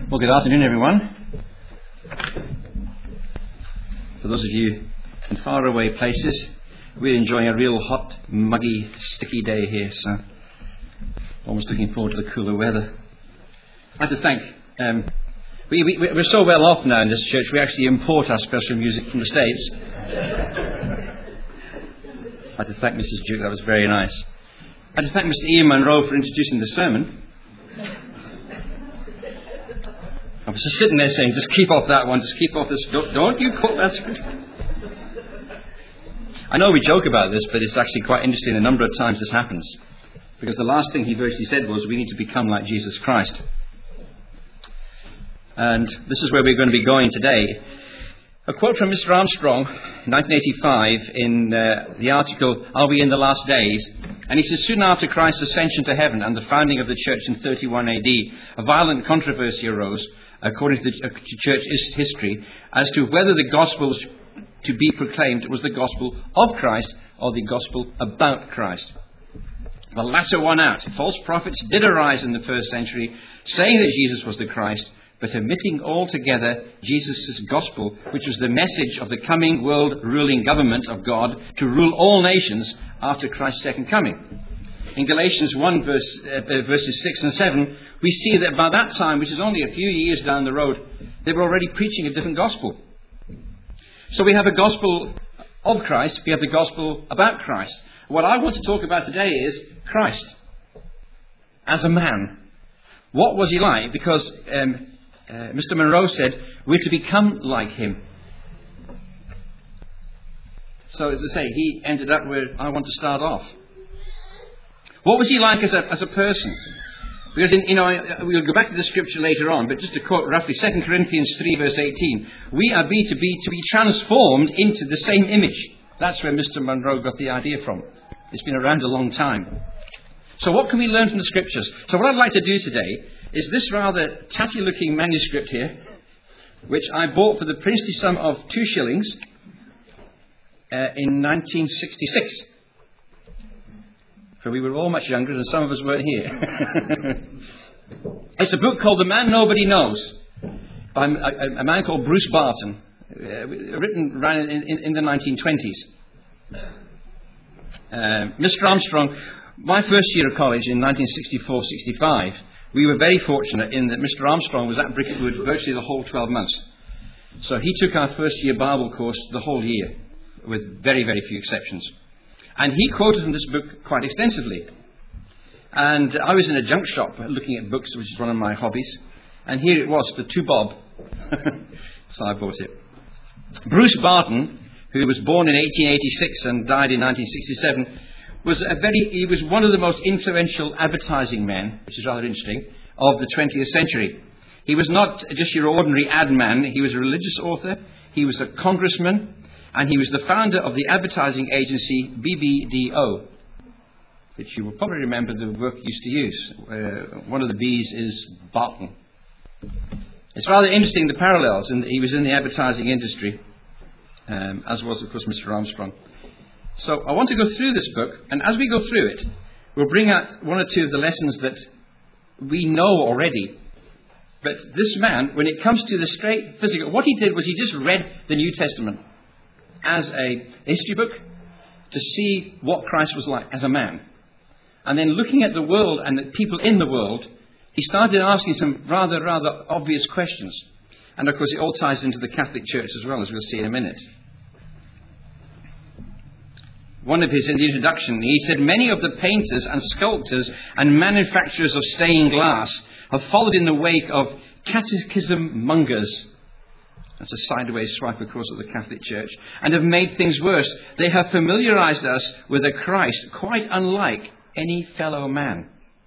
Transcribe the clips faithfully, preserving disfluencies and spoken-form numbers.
Well, good afternoon, everyone. For those of you in faraway places, we're enjoying a real hot, muggy, sticky day here, so almost looking forward to the cooler weather. I'd like to thank, um, we, we, we're so well off now in this church, we actually import our special music from the States. I'd like to thank Missus Duke, that was very nice. I'd like to thank Mister Ian Munro for introducing the sermon. I was just sitting there saying, just keep off that one, just keep off this, don't, don't you quote that script. I know we joke about this, but it's actually quite interesting. A number of times this happens. Because the last thing he virtually said was, we need to become like Jesus Christ. And this is where we're going to be going today. A quote from Mister Armstrong, nineteen eighty-five, in uh, the article, Are We in the Last Days? And he says, soon after Christ's ascension to heaven and the founding of the church in thirty-one A D, a violent controversy arose, according to, the, uh, to church history, as to whether the gospel to be proclaimed was the gospel of Christ or the gospel about Christ. The latter won out. False prophets did arise in the first century, saying that Jesus was the Christ, but omitting altogether Jesus' gospel, which was the message of the coming world ruling government of God to rule all nations after Christ's second coming. In Galatians one, verse, uh, verses six and seven, we see that by that time, which is only a few years down the road, they were already preaching a different gospel. So we have a gospel of Christ, we have the gospel about Christ. What I want to talk about today is Christ as a man. What was he like? Because um, uh, Mister Munro said, we're to become like him. So as I say, he ended up where I want to start off. What was he like as a, as a person? Because, in, you know, we'll go back to the scripture later on, but just to quote roughly Second Corinthians three, verse eighteen, we are be to be to be transformed into the same image. That's where Mister Munro got the idea from. It's been around a long time. So what can we learn from the scriptures? So what I'd like to do today is this rather tatty-looking manuscript here, which I bought for the princely sum of two shillings uh, in nineteen sixty-six. For we were all much younger and some of us weren't here. It's a book called The Man Nobody Knows by a, a man called Bruce Barton, uh, written around in, in, in the nineteen twenties. Uh, Mister Armstrong, my first year of college in nineteen sixty-four sixty-five, we were very fortunate in that Mister Armstrong was at Bricketwood virtually the whole twelve months. So he took our first year Bible course the whole year, with very, very few exceptions. And he quoted from this book quite extensively. And I was in a junk shop looking at books, which is one of my hobbies. And here it was for two bob. So I bought it. Bruce Barton, who was born in eighteen eighty-six and died in nineteen sixty-seven, was a very, he was one of the most influential advertising men, which is rather interesting, of the twentieth century. He was not just your ordinary ad man. He was a religious author. He was a congressman. And he was the founder of the advertising agency B B D O, which you will probably remember the work used to use. Uh, one of the B's is Barton. It's rather interesting, the parallels. And he was in the advertising industry, um, as was, of course, Mister Armstrong. So I want to go through this book, and as we go through it, we'll bring out one or two of the lessons that we know already. But this man, when it comes to the straight physical, what he did was he just read the New Testament as a history book to see what Christ was like as a man. And then looking at the world and the people in the world, he started asking some rather, rather obvious questions. And of course it all ties into the Catholic Church as well, as we'll see in a minute. One of his, in the introduction, he said, many of the painters and sculptors and manufacturers of stained glass have followed in the wake of catechism mongers. That's a sideways swipe, of course, at the Catholic Church. And have made things worse. They have familiarized us with a Christ quite unlike any fellow man.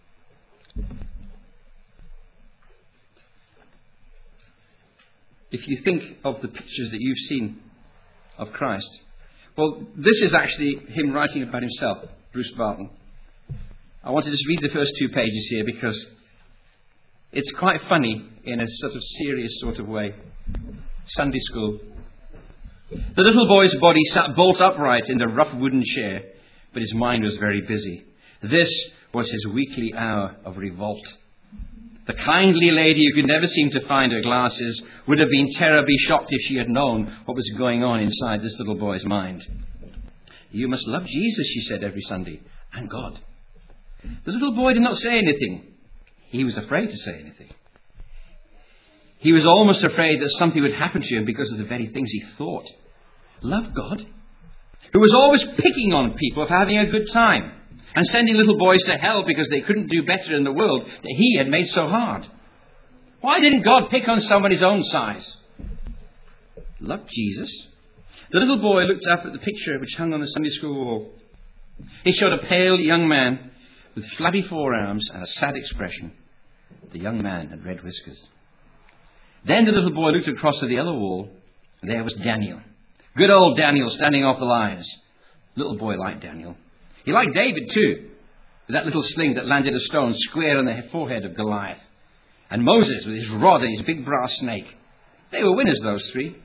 If you think of the pictures that you've seen of Christ, well, this is actually him writing about himself, Bruce Barton. I want to just read the first two pages here because it's quite funny in a sort of serious sort of way. Sunday school. The little boy's body sat bolt upright in the rough wooden chair, but his mind was very busy. This was his weekly hour of revolt. The kindly lady who could never seem to find her glasses would have been terribly shocked if she had known what was going on inside this little boy's mind. You must love Jesus, she said every Sunday, and God. The little boy did not say anything. He was afraid to say anything. He was almost afraid that something would happen to him because of the very things he thought. Love God, who was always picking on people for having a good time and sending little boys to hell because they couldn't do better in the world that he had made so hard. Why didn't God pick on someone his own size? Love Jesus. The little boy looked up at the picture which hung on the Sunday school wall. It showed a pale young man with flabby forearms and a sad expression. The young man had red whiskers. Then the little boy looked across to the other wall, and there was Daniel. Good old Daniel standing off the lines. The little boy liked Daniel. He liked David too, with that little sling that landed a stone square on the forehead of Goliath. And Moses with his rod and his big brass snake. They were winners, those three.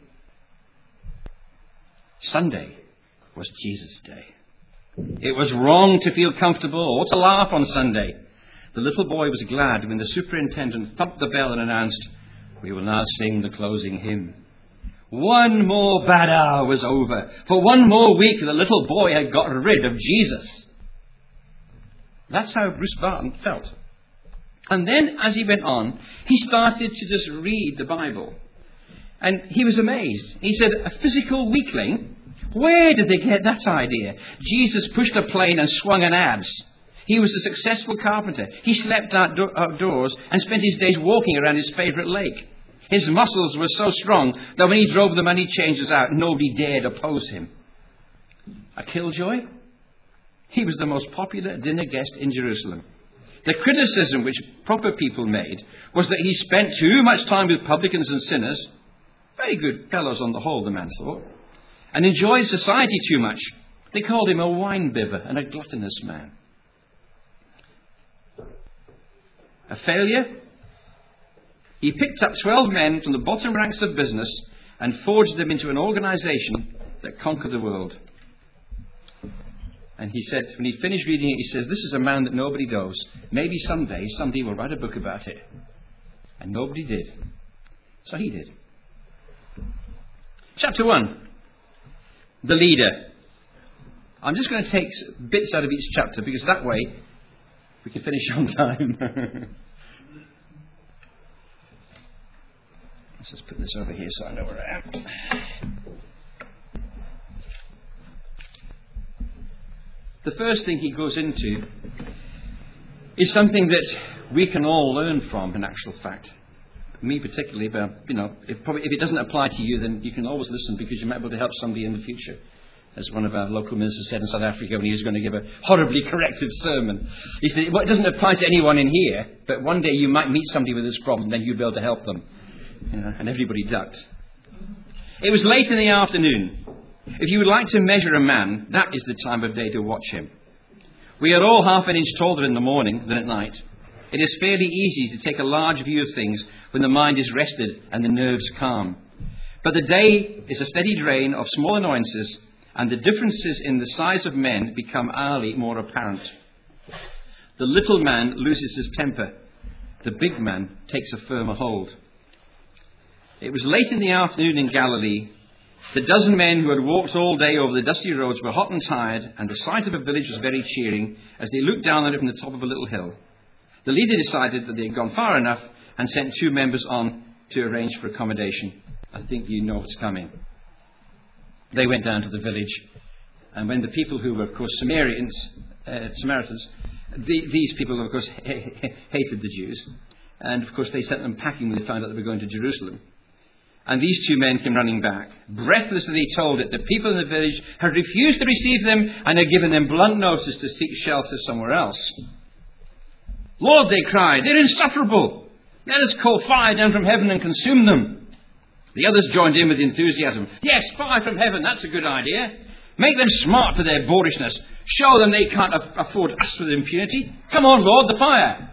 Sunday was Jesus' day. It was wrong to feel comfortable or to laugh on Sunday. The little boy was glad when the superintendent thumped the bell and announced, "We will now sing the closing hymn." One more bad hour was over. For one more week, the little boy had got rid of Jesus. That's how Bruce Barton felt. And then, as he went on, he started to just read the Bible. And he was amazed. He said, a physical weakling? Where did they get that idea? Jesus pushed a plane and swung an adze. He was a successful carpenter. He slept outdo- outdoors and spent his days walking around his favourite lake. His muscles were so strong that when he drove the money changers out, nobody dared oppose him. A killjoy? He was the most popular dinner guest in Jerusalem. The criticism which proper people made was that he spent too much time with publicans and sinners, very good fellows on the whole, the man thought, and enjoyed society too much. They called him a wine-bibber and a gluttonous man. A failure? He picked up twelve men from the bottom ranks of business and forged them into an organisation that conquered the world. And he said, when he finished reading it, he says, this is a man that nobody knows. Maybe someday somebody will write a book about it. And nobody did. So he did. Chapter one. The leader. I'm just going to take bits out of each chapter because that way we can finish on time. Let's just put this over here so I know where I am. The first thing he goes into is something that we can all learn from, in actual fact. Me particularly, but you know, if, probably, if it doesn't apply to you, then you can always listen because you might be able to help somebody in the future. As one of our local ministers said in South Africa when he was going to give a horribly corrective sermon. He said, well, it doesn't apply to anyone in here, but one day you might meet somebody with this problem, then you'll be able to help them. You know, and everybody ducked. It was late in the afternoon. If you would like to measure a man, that is the time of day to watch him. We are all half an inch taller in the morning than at night. It is fairly easy to take a large view of things when the mind is rested and the nerves calm. But the day is a steady drain of small annoyances, and the differences in the size of men become hourly more apparent. The little man loses his temper. The big man takes a firmer hold. It was late in the afternoon in Galilee. The dozen men who had walked all day over the dusty roads were hot and tired, and the sight of a village was very cheering as they looked down on it from the top of a little hill. The leader decided that they had gone far enough and sent two members on to arrange for accommodation. I think you know what's coming. They went down to the village, and when the people who were, of course, Samaritans, uh, Samaritans, the, these people, of course, hated the Jews, and of course they sent them packing when they found out they were going to Jerusalem. And these two men came running back. Breathlessly they told it the people in the village had refused to receive them and had given them blunt notice to seek shelter somewhere else. Lord, they cried, they're insufferable. Let us call fire down from heaven and consume them. The others joined in with enthusiasm. Yes, fire from heaven, that's a good idea. Make them smart for their boorishness. Show them they can't afford us with impunity. Come on, Lord, the fire.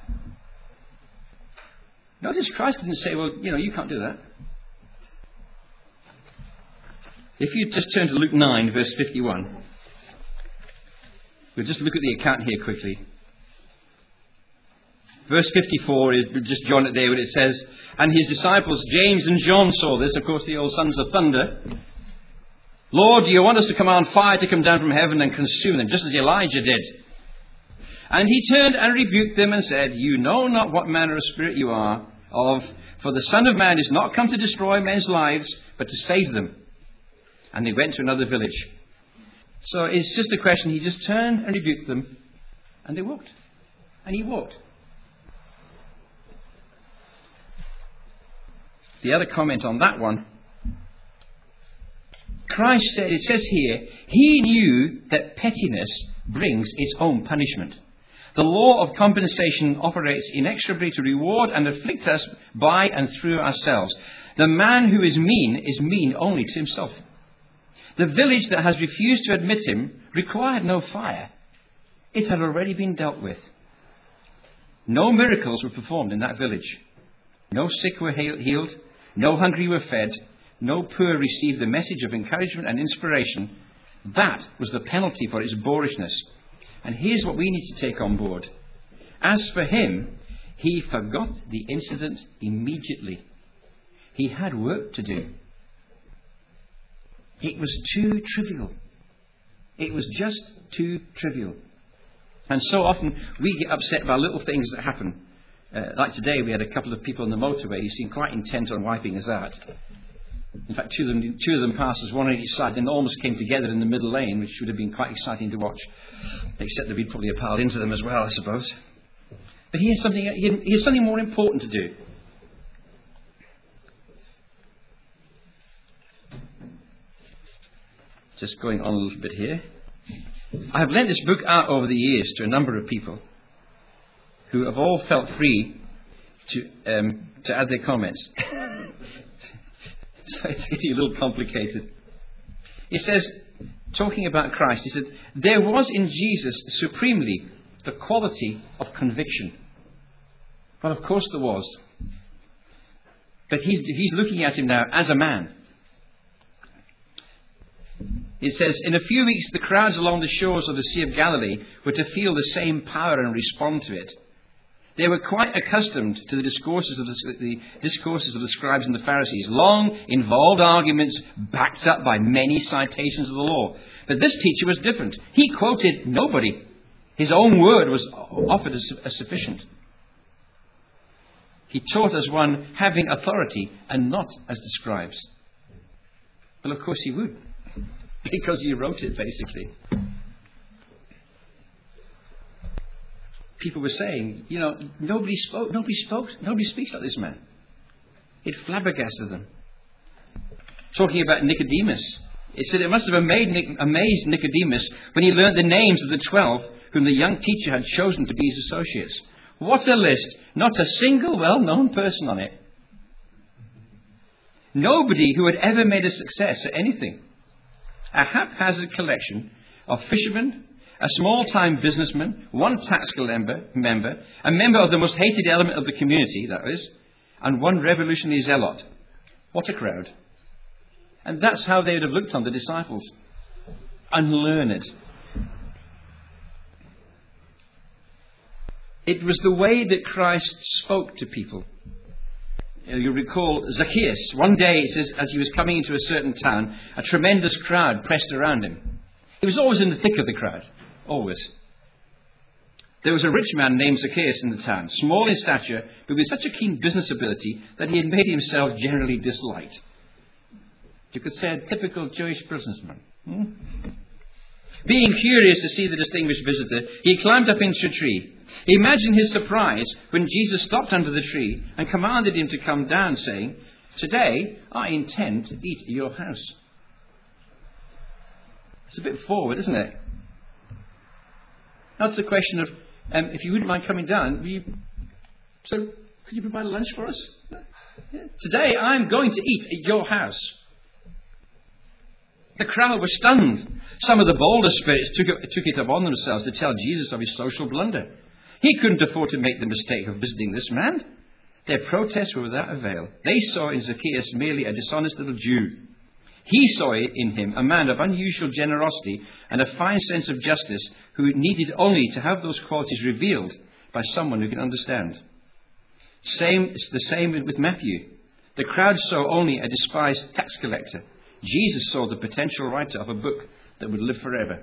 Notice Christ didn't say, well, you know, you can't do that. If you just turn to Luke nine, verse fifty-one. We'll just look at the account here quickly. Verse fifty-four, just join it there where it says, and his disciples, James and John, saw this, of course the old sons of thunder. Lord, do you want us to command fire to come down from heaven and consume them, just as Elijah did? And he turned and rebuked them and said, you know not what manner of spirit you are of, for the Son of Man is not come to destroy men's lives, but to save them. And they went to another village. So it's just a question. He just turned and rebuked them, and they walked. And he walked. The other comment on that one, Christ said, it says here, he knew that pettiness brings its own punishment. The law of compensation operates inexorably to reward and afflict us by and through ourselves. The man who is mean is mean only to himself. The village that has refused to admit him required no fire. It had already been dealt with. No miracles were performed in that village. No sick were healed. No hungry were fed. No poor received the message of encouragement and inspiration. That was the penalty for its boorishness. And here's what we need to take on board. As for him, he forgot the incident immediately. He had work to do. It was too trivial. It was just too trivial. And so often we get upset by little things that happen. Uh, like today, we had a couple of people on the motorway who seemed quite intent on wiping us out. In fact, two of them, two of them passed us, one on each side, and almost came together in the middle lane, which would have been quite exciting to watch. Except that we'd probably have piled into them as well, I suppose. But he has something, he has something more important to do. Just going on a little bit here. I have lent this book out over the years to a number of people who have all felt free to um, to add their comments. So it's getting a little complicated. He says, talking about Christ, he said, there was in Jesus supremely the quality of conviction. Well, of course there was. But he's, he's looking at him now as a man. It says, in a few weeks the crowds along the shores of the Sea of Galilee were to feel the same power and respond to it. They were quite accustomed to the discourses of the, the discourses of the scribes and the Pharisees, long, involved arguments backed up by many citations of the law. But this teacher was different. He quoted nobody. His own word was offered as, as sufficient. He taught as one having authority and not as the scribes. Well, of course he would, because he wrote it, basically. People were saying, you know, nobody spoke, nobody spoke, nobody speaks like this man. It flabbergasted them. Talking about Nicodemus, it said it must have amazed Nicodemus when he learned the names of the twelve whom the young teacher had chosen to be his associates. What a list! Not a single well-known person on it. Nobody who had ever made a success at anything. A haphazard collection of fishermen, a small-time businessman, one tax member, member, a member of the most hated element of the community, that is, and one revolutionary zealot. What a crowd. And that's how they would have looked on the disciples. Unlearned. It was the way that Christ spoke to people. You recall Zacchaeus. One day, it says, as he was coming into a certain town, a tremendous crowd pressed around him. He was always in the thick of the crowd. Always. There was a rich man named Zacchaeus in the town, small in stature, but with such a keen business ability that he had made himself generally disliked. You could say a typical Jewish businessman. Hmm? Being curious to see the distinguished visitor, he climbed up into a tree. Imagine his surprise when Jesus stopped under the tree and commanded him to come down, saying, "Today I intend to eat at your house." It's a bit forward, isn't it? Now it's a question of, um, if you wouldn't mind coming down, will you, so could you provide a lunch for us? Yeah. Today I'm going to eat at your house. The crowd was stunned. Some of the bolder spirits took it, took it upon themselves to tell Jesus of his social blunder. He couldn't afford to make the mistake of visiting this man. Their protests were without avail. They saw in Zacchaeus merely a dishonest little Jew. He saw in him a man of unusual generosity and a fine sense of justice who needed only to have those qualities revealed by someone who can understand. Same, it's the same with Matthew. The crowd saw only a despised tax collector. Jesus saw the potential writer of a book that would live forever.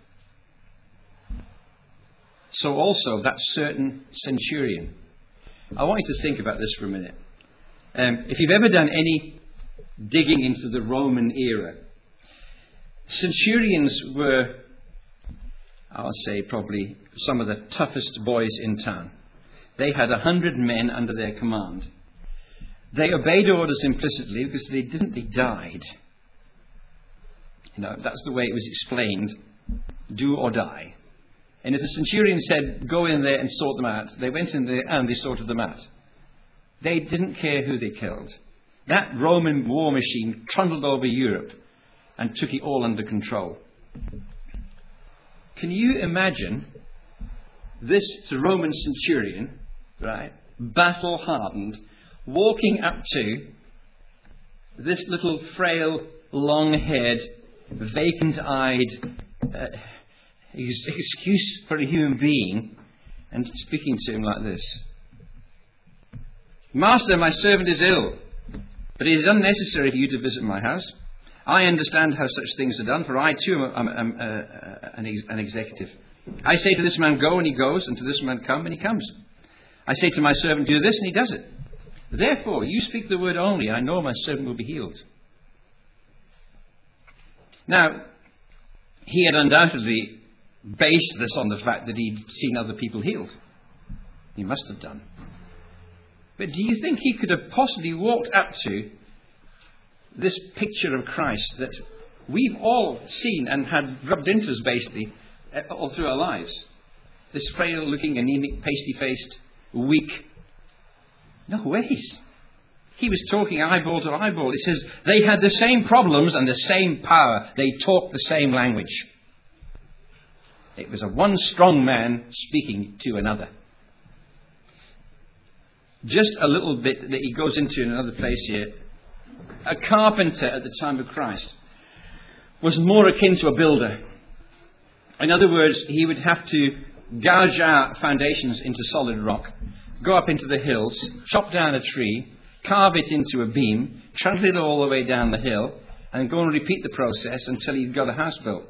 So also that certain centurion. I want you to think about this for a minute. Um, if you've ever done any digging into the Roman era, centurions were, I'll say, probably some of the toughest boys in town. They had a hundred men under their command. They obeyed orders implicitly because if they didn't, they died. You know, that's the way it was explained. Do or die. And if the centurion said, go in there and sort them out, they went in there and they sorted them out. They didn't care who they killed. That Roman war machine trundled over Europe and took it all under control. Can you imagine this Roman centurion, right, battle-hardened, walking up to this little frail, long-haired, vacant-eyed uh, excuse for a human being, and speaking to him like this? Master, my servant is ill, but it is unnecessary for you to visit my house. I understand how such things are done, for I too am, am, am uh, an, ex- an executive. I say to this man, go, and he goes, and to this man, come, and he comes. I say to my servant, do this, and he does it. Therefore, you speak the word only, and I know my servant will be healed. Now, he had undoubtedly based this on the fact that he'd seen other people healed. He must have done. But do you think he could have possibly walked up to this picture of Christ that we've all seen and had rubbed into us basically all through our lives? This frail-looking, anemic, pasty-faced, weak. No ways. He was talking eyeball to eyeball. It says they had the same problems and the same power. They talked the same language. It was a one strong man speaking to another. Just a little bit that he goes into in another place here. A carpenter at the time of Christ was more akin to a builder. In other words, he would have to gouge out foundations into solid rock, go up into the hills, chop down a tree, carve it into a beam, trundle it all the way down the hill, and go and repeat the process until he'd got a house built.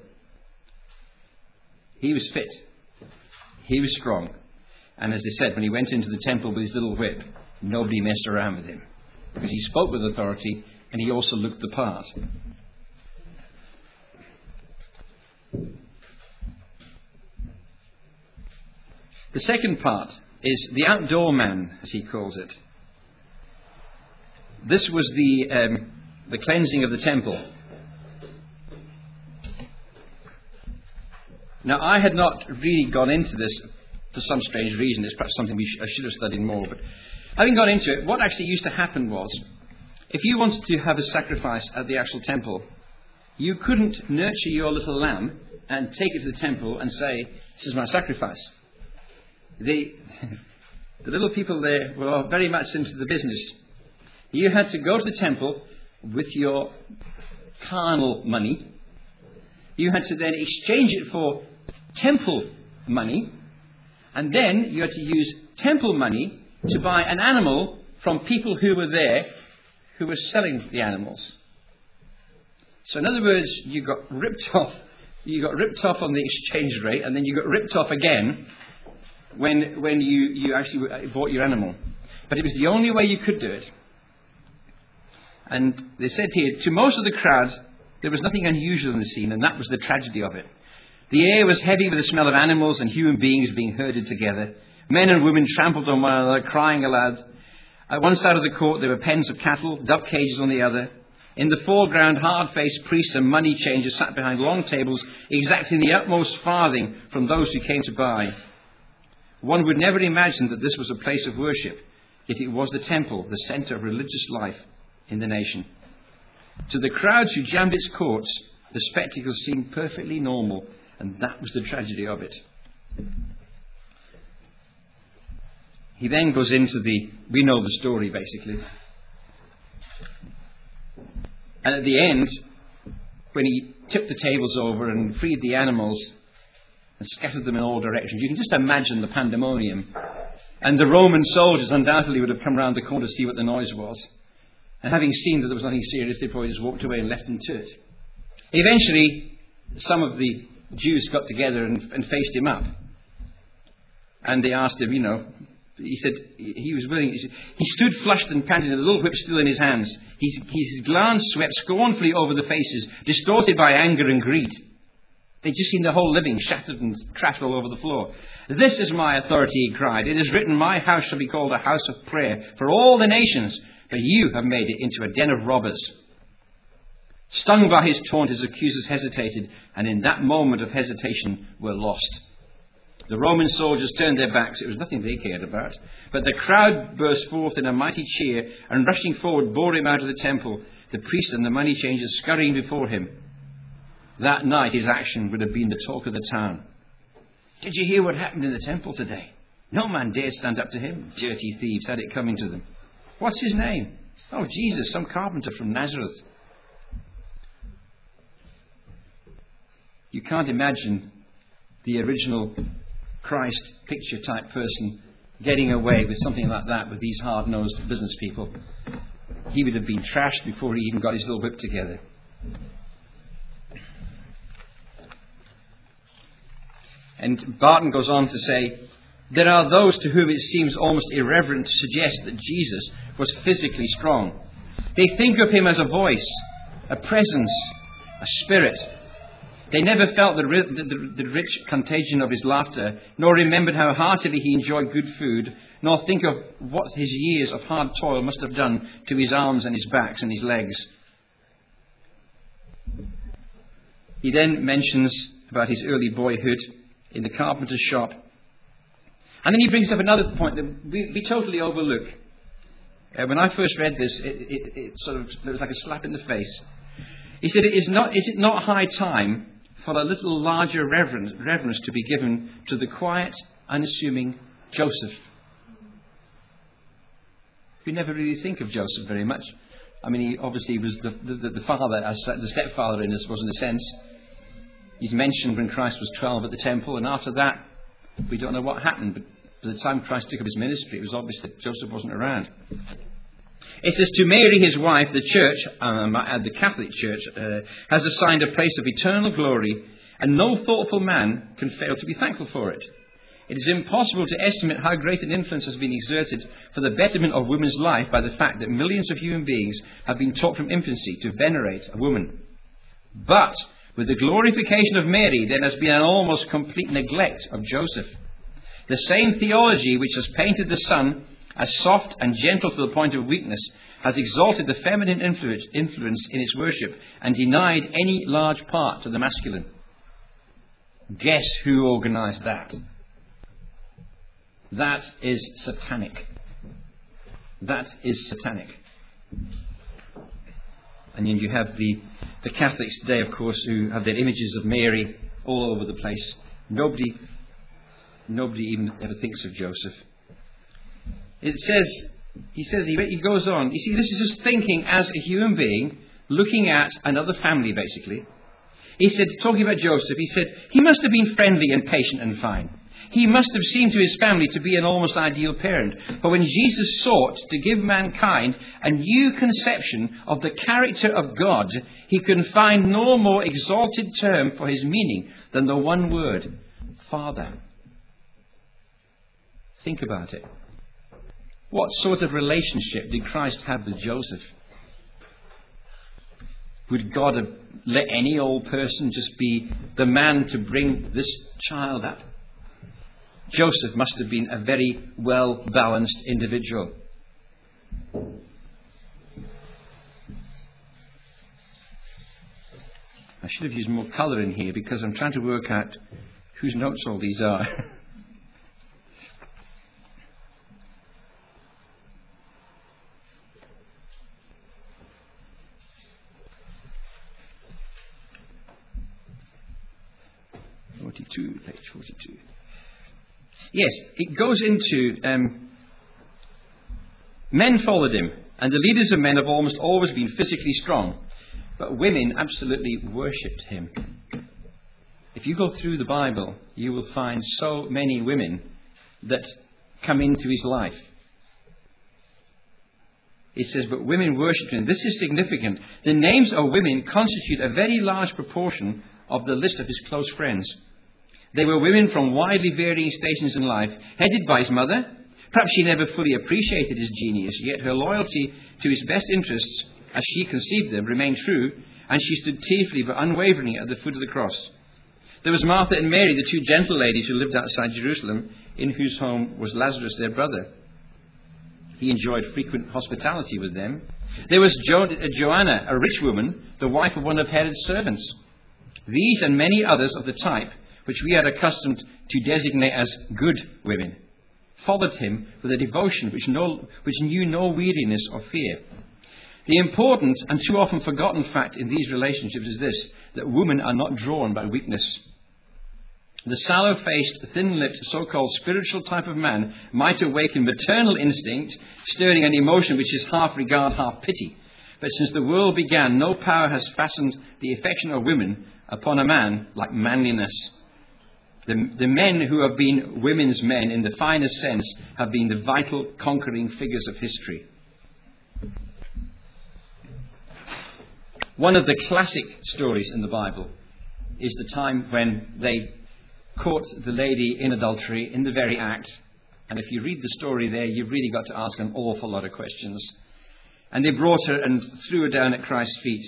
He was fit. He was strong. And as they said, when he went into the temple with his little whip, nobody messed around with him. Because he spoke with authority and he also looked the part. The second part is the outdoor man, as he calls it. This was the, um, the cleansing of the temple. Now, I had not really gone into this for some strange reason. It's perhaps something we sh- I should have studied more. But having gone into it, what actually used to happen was, if you wanted to have a sacrifice at the actual temple, you couldn't nurture your little lamb and take it to the temple and say, this is my sacrifice. The, the little people there were very much into the business. You had to go to the temple with your carnal money. You had to then exchange it for temple money. And then you had to use temple money to buy an animal from people who were there, who were selling the animals. So in other words, you got ripped off. You got ripped off on the exchange rate, and then you got ripped off again when when you, you actually bought your animal. But it was the only way you could do it. And they said here, to most of the crowd, there was nothing unusual in the scene, and that was the tragedy of it. The air was heavy with the smell of animals and human beings being herded together. Men and women trampled on one another, crying aloud. At one side of the court, there were pens of cattle, dove cages on the other. In the foreground, hard-faced priests and money changers sat behind long tables, exacting the utmost farthing from those who came to buy. One would never imagine that this was a place of worship, yet it was the temple, the centre of religious life in the nation. To the crowds who jammed its courts, the spectacle seemed perfectly normal, and that was the tragedy of it. He then goes into the, we know the story basically. And at the end, when he tipped the tables over and freed the animals and scattered them in all directions, you can just imagine the pandemonium And the Roman soldiers undoubtedly would have come round the corner to see what the noise was. And having seen that there was nothing serious, they probably just walked away and left him to it. Eventually, some of the Jews got together and, and faced him up. And they asked him, you know, he said he was willing. He stood flushed and panting, with a little whip still in his hands. His, his glance swept scornfully over the faces, distorted by anger and greed. They'd just seen the whole living shattered and trashed all over the floor. "This is my authority," he cried. "It is written, my house shall be called a house of prayer for all the nations, but you have made it into a den of robbers." Stung by his taunt, his accusers hesitated, and in that moment of hesitation were lost. The Roman soldiers turned their backs. It was nothing they cared about. But the crowd burst forth in a mighty cheer, and rushing forward bore him out of the temple, the priest and the money changers scurrying before him. That night his action would have been the talk of the town. "Did you hear what happened in the temple today? No man dared stand up to him. Dirty thieves had it coming to them. What's his name? Oh, Jesus, some carpenter from Nazareth." You can't imagine the original Christ picture type person getting away with something like that with these hard-nosed business people. He would have been trashed before he even got his little whip together. And Barton goes on to say, there are those to whom it seems almost irreverent to suggest that Jesus was physically strong. They think of him as a voice, a presence, a spirit. They never felt the, the, the rich contagion of his laughter, nor remembered how heartily he enjoyed good food, nor think of what his years of hard toil must have done to his arms and his backs and his legs. He then mentions about his early boyhood in the carpenter's shop. And then he brings up another point that we, we totally overlook. Uh, when I first read this, it, it, it sort of it was like a slap in the face. He said, it is, not, is it not high time for a little larger reverence, reverence to be given to the quiet, unassuming Joseph? We never really think of Joseph very much. I mean, he obviously was the, the, the father, as the stepfather in this was in a sense. He's mentioned when Christ was twelve at the temple, and after that, we don't know what happened. But by the time Christ took up his ministry, it was obvious that Joseph wasn't around. It says, to Mary, his wife, the church, um, the Catholic Church, uh, has assigned a place of eternal glory, and no thoughtful man can fail to be thankful for it. It is impossible to estimate how great an influence has been exerted for the betterment of women's life by the fact that millions of human beings have been taught from infancy to venerate a woman. But with the glorification of Mary, there has been an almost complete neglect of Joseph. The same theology which has painted the Son as soft and gentle to the point of weakness has exalted the feminine influence, influence in its worship and denied any large part to the masculine. Guess who organised that? That is satanic. That is satanic. And then you have the, the Catholics today, of course, who have their images of Mary all over the place. Nobody, nobody even ever thinks of Joseph. It says, he says, he, he goes on. You see, this is just thinking as a human being, looking at another family, basically. He said, talking about Joseph, he said, he must have been friendly and patient and fine. He must have seemed to his family to be an almost ideal parent. But when Jesus sought to give mankind a new conception of the character of God, he could find no more exalted term for his meaning than the one word, Father. Think about it. What sort of relationship did Christ have with Joseph? Would God have let any old person just be the man to bring this child up? Joseph must have been a very well-balanced individual. I should have used more colour in here because I'm trying to work out whose notes all these are. forty-two, page forty-two. Yes, it goes into um, men followed him, and the leaders of men have almost always been physically strong, but women absolutely worshipped him. If you go through the Bible, you will find so many women that come into his life. It says, but women worshipped him. This is significant. The names of women constitute a very large proportion of the list of his close friends. They were women from widely varying stations in life, headed by his mother. Perhaps she never fully appreciated his genius, yet her loyalty to his best interests, as she conceived them, remained true, and she stood tearfully but unwaveringly at the foot of the cross. There was Martha and Mary, the two gentle ladies who lived outside Jerusalem, in whose home was Lazarus, their brother. He enjoyed frequent hospitality with them. There was jo- Joanna, a rich woman, the wife of one of Herod's servants. These and many others of the type which we are accustomed to designate as good women followed him with a devotion which, no, which knew no weariness or fear. The important and too often forgotten fact in these relationships is this, that women are not drawn by weakness. The sallow-faced, thin-lipped, so-called spiritual type of man might awaken maternal instinct, stirring an emotion which is half regard, half pity. But since the world began, no power has fastened the affection of women upon a man like manliness. The, the men who have been women's men in the finest sense have been the vital, conquering figures of history. One of the classic stories in the Bible is the time when they caught the lady in adultery in the very act. And if you read the story there, you've really got to ask an awful lot of questions. And they brought her and threw her down at Christ's feet.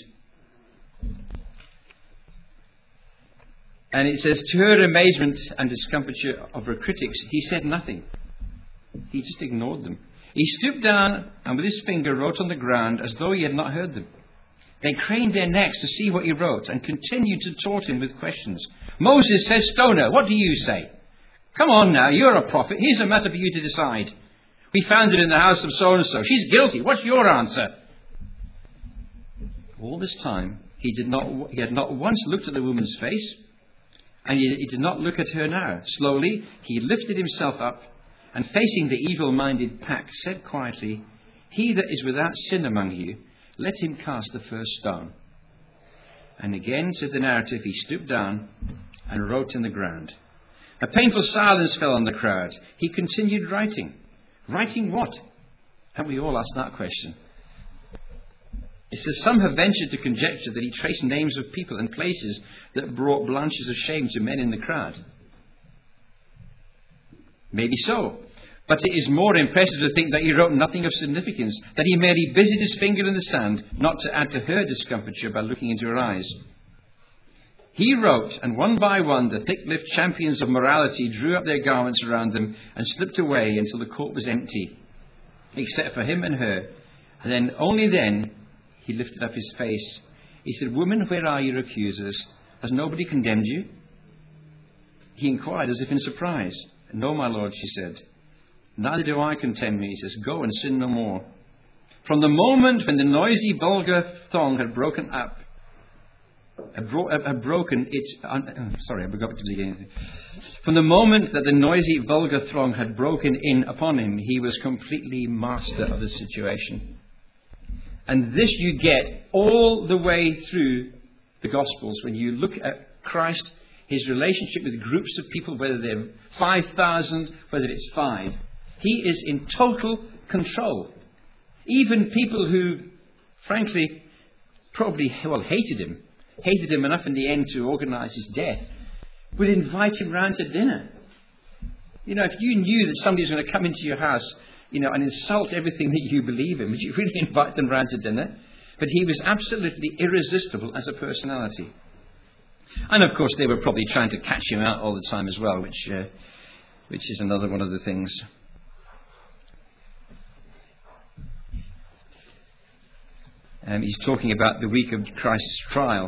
And it says, to her amazement and discomfiture of her critics, he said nothing. He just ignored them. He stooped down and with his finger wrote on the ground as though he had not heard them. They craned their necks to see what he wrote and continued to taunt him with questions. Moses says stone her. What do you say? Come on now, you're a prophet. Here's a matter for you to decide. We found it in the house of so-and-so. She's guilty. What's your answer? All this time, he did not. He had not once looked at the woman's face, and he, he did not look at her now. Slowly, he lifted himself up, and facing the evil-minded pack, said quietly, he that is without sin among you, let him cast the first stone. And again, says the narrative, he stooped down and wrote in the ground. A painful silence fell on the crowd. He continued writing. Writing what? Haven't we all asked that question? It says some have ventured to conjecture that he traced names of people and places that brought blanches of shame to men in the crowd. Maybe so. But it is more impressive to think that he wrote nothing of significance, that he merely busied his finger in the sand, not to add to her discomfiture by looking into her eyes. He wrote, and one by one the thick-lipped champions of morality drew up their garments around them and slipped away until the court was empty, except for him and her. And then, only then, he lifted up his face. He said, Woman, where are your accusers? Has nobody condemned you? He inquired as if in surprise. No, my lord, she said. Neither do I condemn you, he says. Go and sin no more. From the moment when the noisy, vulgar throng had broken up, had, bro- had broken its... Uh, sorry, I forgot to begin. From the moment that the noisy, vulgar throng had broken in upon him, he was completely master of the situation. And this you get all the way through the Gospels. When you look at Christ, his relationship with groups of people, whether they're five thousand, whether it's five, he is in total control. Even people who, frankly, probably well hated him, hated him enough in the end to organise his death, would invite him round to dinner. You know, if you knew that somebody was going to come into your house, you know, and insult everything that you believe in, would you really invite them round to dinner? But he was absolutely irresistible as a personality. And of course, they were probably trying to catch him out all the time as well, which, uh, which is another one of the things. Um, he's talking about the week of Christ's trial.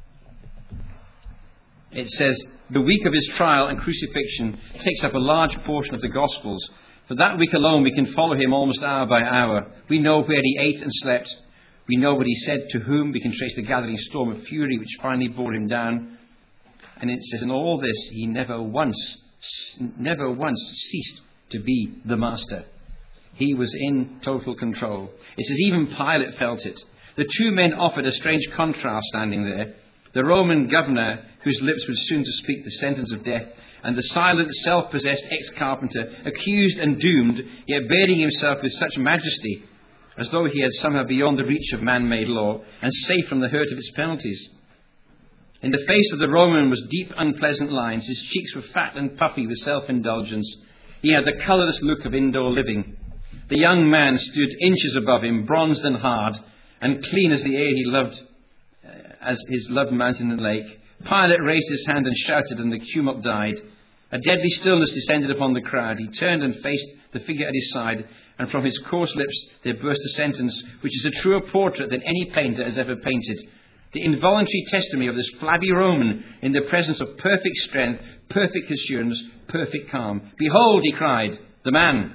It says, the week of his trial and crucifixion takes up a large portion of the Gospels. For that week alone, we can follow him almost hour by hour. We know where he ate and slept. We know what he said to whom. We can trace the gathering storm of fury which finally bore him down. And it says, in all this, he never once, never once ceased to be the master. He was in total control. It says, even Pilate felt it. The two men offered a strange contrast standing there. The Roman governor, whose lips were soon to speak the sentence of death, and the silent, self-possessed ex-carpenter, accused and doomed, yet bearing himself with such majesty, as though he had somehow beyond the reach of man-made law, and safe from the hurt of its penalties. In the face of the Roman was deep, unpleasant lines. His cheeks were fat and puffy with self-indulgence. He had the colourless look of indoor living. The young man stood inches above him, bronzed and hard, and clean as the air he loved, uh, as his loved mountain and lake. Pilate raised his hand and shouted, and the tumult died. A deadly stillness descended upon the crowd. He turned and faced the figure at his side, and from his coarse lips there burst a sentence which is a truer portrait than any painter has ever painted. The involuntary testimony of this flabby Roman in the presence of perfect strength, perfect assurance, perfect calm. "Behold," he cried, "the man."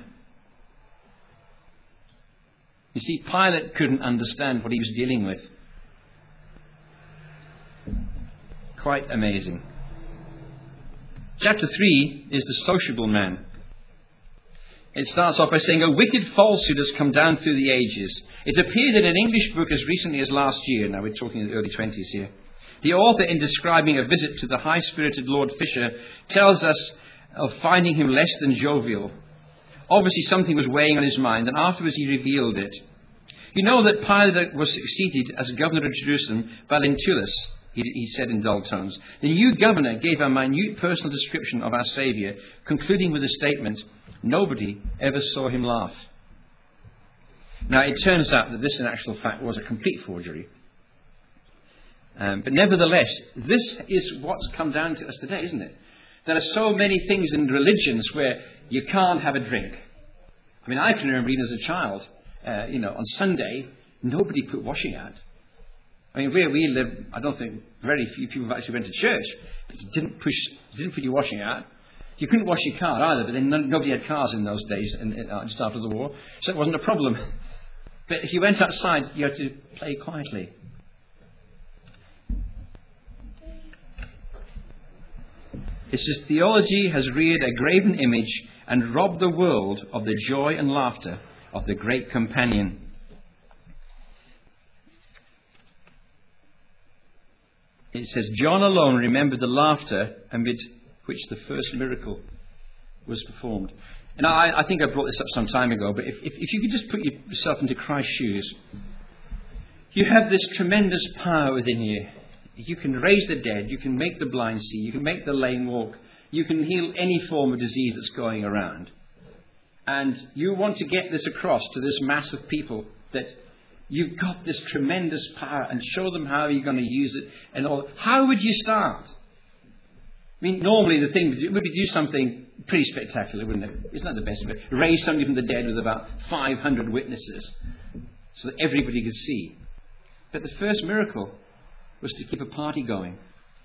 You see, Pilate couldn't understand what he was dealing with. Quite amazing. Chapter three is the sociable man. It starts off by saying, "A wicked falsehood has come down through the ages." It appeared in an English book as recently as last year. Now we're talking in the early twenties here. The author, in describing a visit to the high-spirited Lord Fisher, tells us of finding him less than jovial. Obviously something was weighing on his mind, and afterwards he revealed it. You know that Pilate was succeeded as governor of Jerusalem by Lentulus, he, he said in dull tones. The new governor gave a minute personal description of our Saviour, concluding with the statement, "Nobody ever saw him laugh." Now, it turns out that this in actual fact was a complete forgery. Um, but nevertheless, this is what's come down to us today, isn't it? There are so many things in religions where you can't have a drink. I mean, I can remember even as a child, uh, you know, on Sunday, nobody put washing out. I mean, where we live, I don't think very few people have actually went to church, but you didn't push, you didn't put your washing out. You couldn't wash your car either, but then none, nobody had cars in those days, and, uh, just after the war, so it wasn't a problem. But if you went outside, you had to play quietly. It says, theology has reared a graven image and robbed the world of the joy and laughter of the great companion. It says, John alone remembered the laughter amid which the first miracle was performed. And I, I think I brought this up some time ago, but if, if, if you could just put yourself into Christ's shoes, you have this tremendous power within you. You can raise the dead, you can make the blind see, you can make the lame walk, you can heal any form of disease that's going around. And you want to get this across to this mass of people that you've got this tremendous power and show them how you're going to use it and all. How would you start? I mean, normally the thing would be to do something pretty spectacular, wouldn't it? Isn't that the best of it? Raise somebody from the dead with about five hundred witnesses so that everybody could see. But the first miracle was to keep a party going.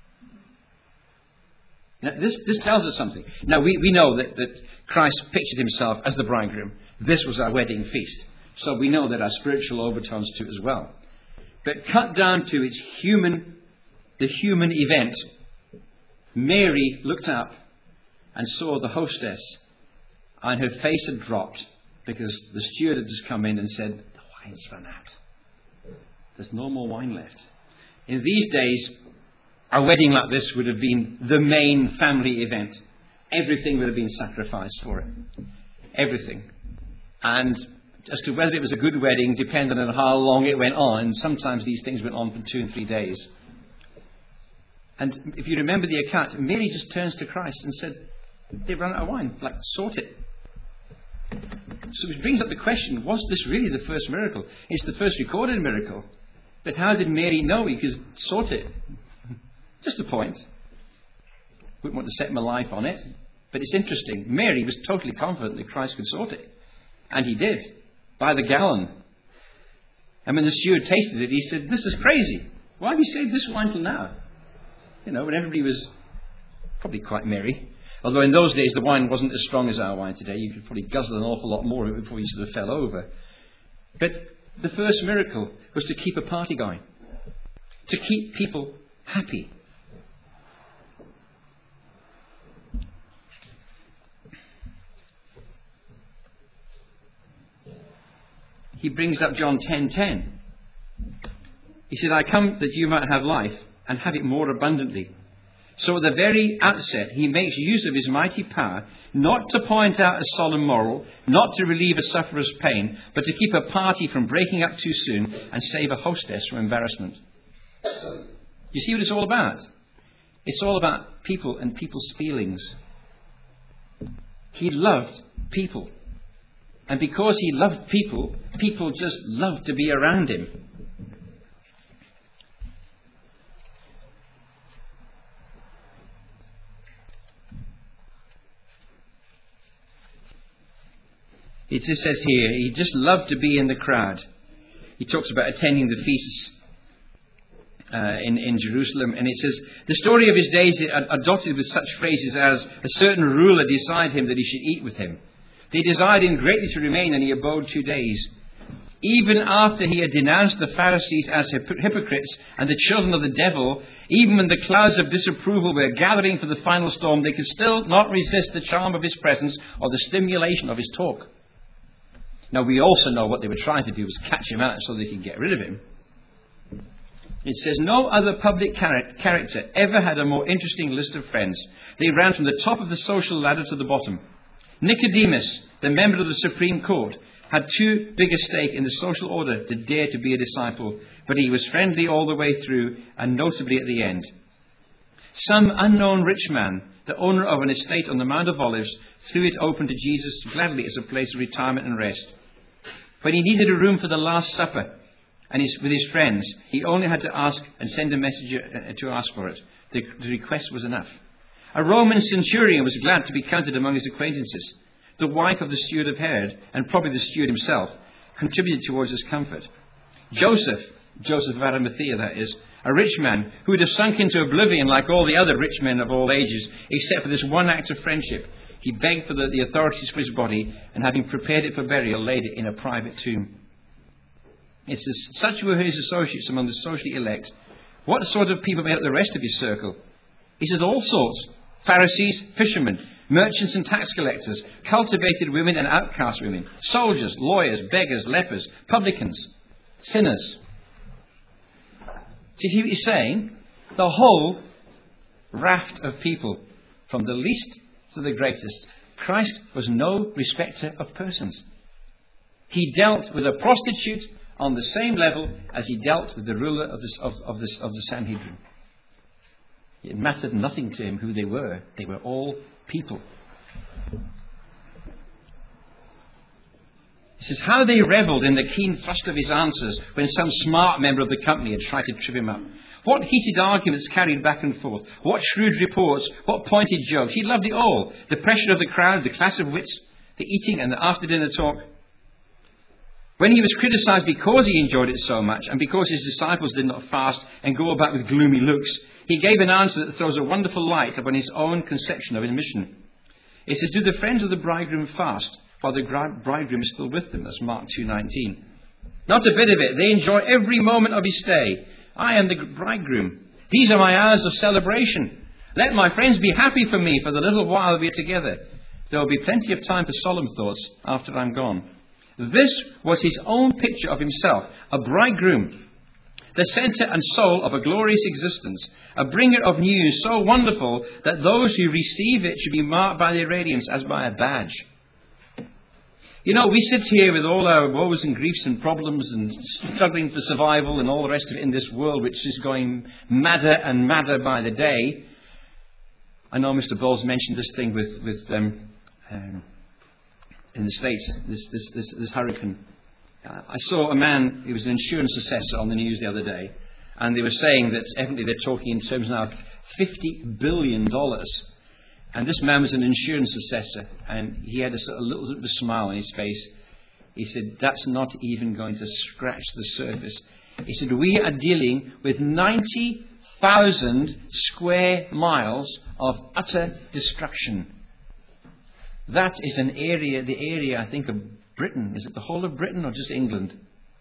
Now, this, this tells us something. Now, we, we know that, that Christ pictured himself as the bridegroom. This was our wedding feast. So we know that our spiritual overtones to it as well. But cut down to its human, the human event, Mary looked up and saw the hostess, and her face had dropped because the steward had just come in and said, the wine's run out. There's no more wine left. In these days, a wedding like this would have been the main family event. Everything would have been sacrificed for it. Everything. And as to whether it was a good wedding depended on how long it went on. And sometimes these things went on for two and three days. And if you remember the account, Mary just turns to Christ and said, they've run out of wine. Like, sort it. So which brings up the question, was this really the first miracle? It's the first recorded miracle. But how did Mary know he could sort it? Just a point. Wouldn't want to set my life on it. But it's interesting. Mary was totally confident that Christ could sort it. And he did. By the gallon. And when the steward tasted it, he said, this is crazy. Why have you saved this wine till now? You know, when everybody was probably quite merry. Although in those days the wine wasn't as strong as our wine today. You could probably guzzle an awful lot more of it before you sort of fell over. But the first miracle was to keep a party going. To keep people happy. He brings up John ten ten. He said, I come that you might have life and have it more abundantly. So at the very outset, he makes use of his mighty power, not to point out a solemn moral, not to relieve a sufferer's pain, but to keep a party from breaking up too soon and save a hostess from embarrassment. You see what it's all about? It's all about people and people's feelings. He loved people. And because he loved people, people just loved to be around him. It just says here, he just loved to be in the crowd. He talks about attending the feasts uh, in, in Jerusalem. And it says, the story of his days adopted with such phrases as, a certain ruler desired him that he should eat with him. They desired him greatly to remain, and he abode two days. Even after he had denounced the Pharisees as hypocrites and the children of the devil, even when the clouds of disapproval were gathering for the final storm, they could still not resist the charm of his presence or the stimulation of his talk. Now, we also know what they were trying to do was catch him out so they could get rid of him. It says, no other public char- character ever had a more interesting list of friends. They ran from the top of the social ladder to the bottom. Nicodemus, the member of the Supreme Court, had too big a stake in the social order to dare to be a disciple, but he was friendly all the way through, and notably at the end. Some unknown rich man, the owner of an estate on the Mount of Olives, threw it open to Jesus gladly as a place of retirement and rest. When he needed a room for the Last Supper and his, with his friends, he only had to ask and send a messenger to ask for it. The, the request was enough. A Roman centurion was glad to be counted among his acquaintances. The wife of the steward of Herod, and probably the steward himself, contributed towards his comfort. Joseph, Joseph of Arimathea that is, a rich man who would have sunk into oblivion like all the other rich men of all ages, except for this one act of friendship. He begged for the, the authorities for his body, and having prepared it for burial, laid it in a private tomb. It says, such were his associates among the socially elect. What sort of people made up the rest of his circle? He says all sorts. Pharisees, fishermen, merchants and tax collectors, cultivated women and outcast women, soldiers, lawyers, beggars, lepers, publicans, sinners. Do you see what he's saying? The whole raft of people, from the least to the greatest. Christ was no respecter of persons. He dealt with a prostitute on the same level as he dealt with the ruler of the, of, of, the, of the Sanhedrin. It mattered nothing to him who they were. They were all people. He says, how they revelled in the keen thrust of his answers when some smart member of the company had tried to trip him up. What heated arguments carried back and forth. What shrewd reports. What pointed jokes. He loved it all. The pressure of the crowd, the class of wits, the eating and the after-dinner talk. When he was criticised because he enjoyed it so much and because his disciples did not fast and go about with gloomy looks, he gave an answer that throws a wonderful light upon his own conception of his mission. It says, do the friends of the bridegroom fast while the bridegroom is still with them? That's Mark two nineteen. Not a bit of it. They enjoy every moment of his stay. I am the bridegroom. These are my hours of celebration. Let my friends be happy for me for the little while we are together. There will be plenty of time for solemn thoughts after I'm gone. This was his own picture of himself, a bridegroom, the centre and soul of a glorious existence, a bringer of news so wonderful that those who receive it should be marked by their radiance as by a badge. You know, we sit here with all our woes and griefs and problems and struggling for survival and all the rest of it in this world which is going madder and madder by the day. I know Mister Bowles mentioned this thing with, with um, um, in the States, this, this, this, this hurricane. Uh, I saw a man, he was an insurance assessor on the news the other day, and they were saying that evidently they're talking in terms now of fifty billion dollars. And this man was an insurance assessor, and he had a, sort of little bit of a smile on his face. He said, that's not even going to scratch the surface. He said, we are dealing with ninety thousand square miles of utter destruction. That is an area, the area, I think, of Britain. Is it the whole of Britain or just England?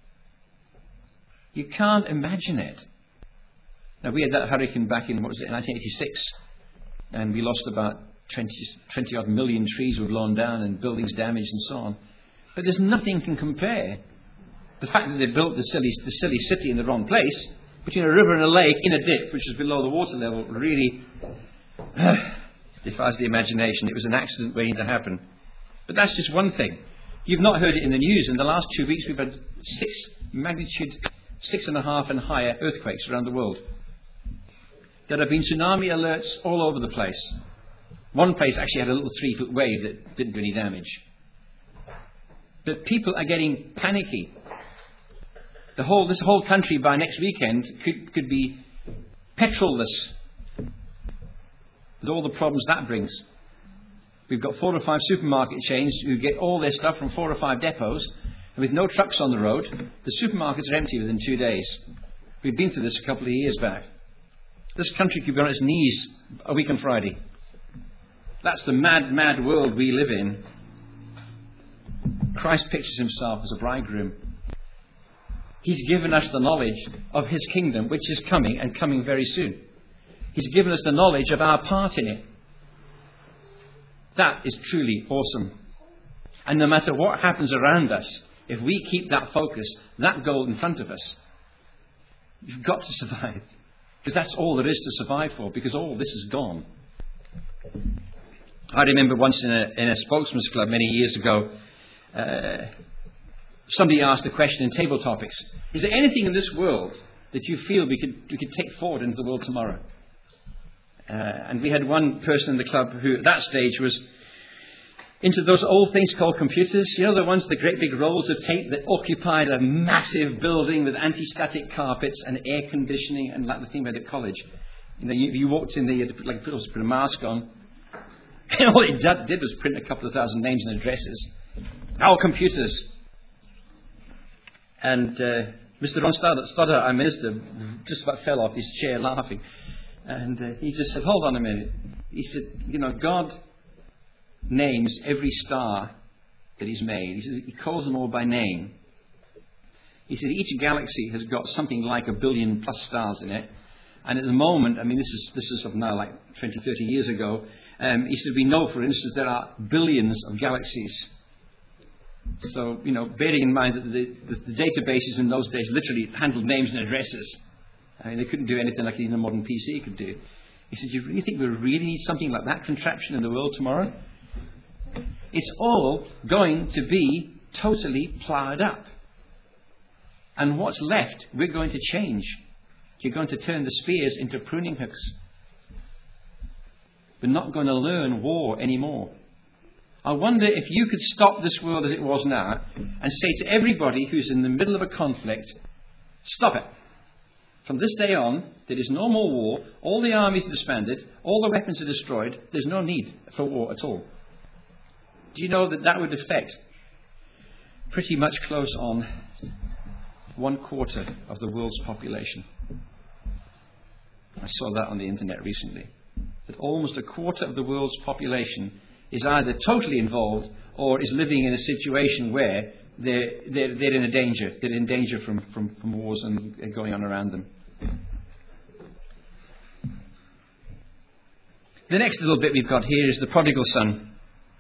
You can't imagine it. Now, we had that hurricane back in, what was it, nineteen eighty-six. And we lost about twenty, twenty odd million trees were blown down and buildings damaged and so on. But there's nothing can compare. The fact that they built the silly, the silly city in the wrong place, between a river and a lake, in a dip, which is below the water level, really Defies the imagination. It was an accident waiting to happen. But that's just one thing. You've not heard it in the news. In the last two weeks, we've had six magnitude, six and a half and higher earthquakes around the world. There have been tsunami alerts all over the place. One place actually had a little three-foot wave that didn't do any damage. But people are getting panicky. The whole, this whole country by next weekend could, could be petrol-less, with all the problems that brings. We've got four or five supermarket chains who get all their stuff from four or five depots, and with no trucks on the road, the supermarkets are empty within two days. We've been through this a couple of years back. This country could be on its knees a week on Friday. That's the mad, mad world we live in. Christ pictures himself as a bridegroom. He's given us the knowledge of his kingdom, which is coming and coming very soon. He's given us the knowledge of our part in it. That is truly awesome. And no matter what happens around us, if we keep that focus, that goal in front of us, you've got to survive. Because that's all there is to survive for, because all this is gone. I remember once in a, in a spokesman's club many years ago, uh, somebody asked a question in table topics. Is there anything in this world that you feel we could, we could take forward into the world tomorrow? Uh, and we had one person in the club who at that stage was into those old things called computers. You know, the ones, the great big rolls of tape that occupied a massive building with anti-static carpets and air conditioning, and like the thing we had at college. You know, you, you walked in there, you had to put, like, put a mask on. And all it did was print a couple of thousand names and addresses. Our computers. And uh, Mister Ron Stoddart, our minister, just about fell off his chair laughing. And uh, he just said, hold on a minute. He said, you know, God names every star that he's made. He says he calls them all by name. He said each galaxy has got something like a billion plus stars in it. And at the moment, I mean, this is this is of now like twenty, thirty years ago. Um, he said we know, for instance, there are billions of galaxies. So, you know, bearing in mind that the, the, the databases in those days literally handled names and addresses. I mean, they couldn't do anything like even a modern P C could do. He said, you really think we really need something like that contraption in the world tomorrow? It's all going to be totally ploughed up. And what's left, we're going to change. You're going to turn the spears into pruning hooks. We're not going to learn war anymore. I wonder if you could stop this world as it was now and say to everybody who's in the middle of a conflict, stop it. From this day on, there is no more war. All the armies are disbanded. All the weapons are destroyed. There's no need for war at all. Do you know that that would affect pretty much close on one quarter of the world's population? I saw that on the internet recently. That almost a quarter of the world's population is either totally involved or is living in a situation where they're, they're, they're in a danger. They're in danger from, from, from wars and going on around them. The next little bit we've got here is the prodigal son.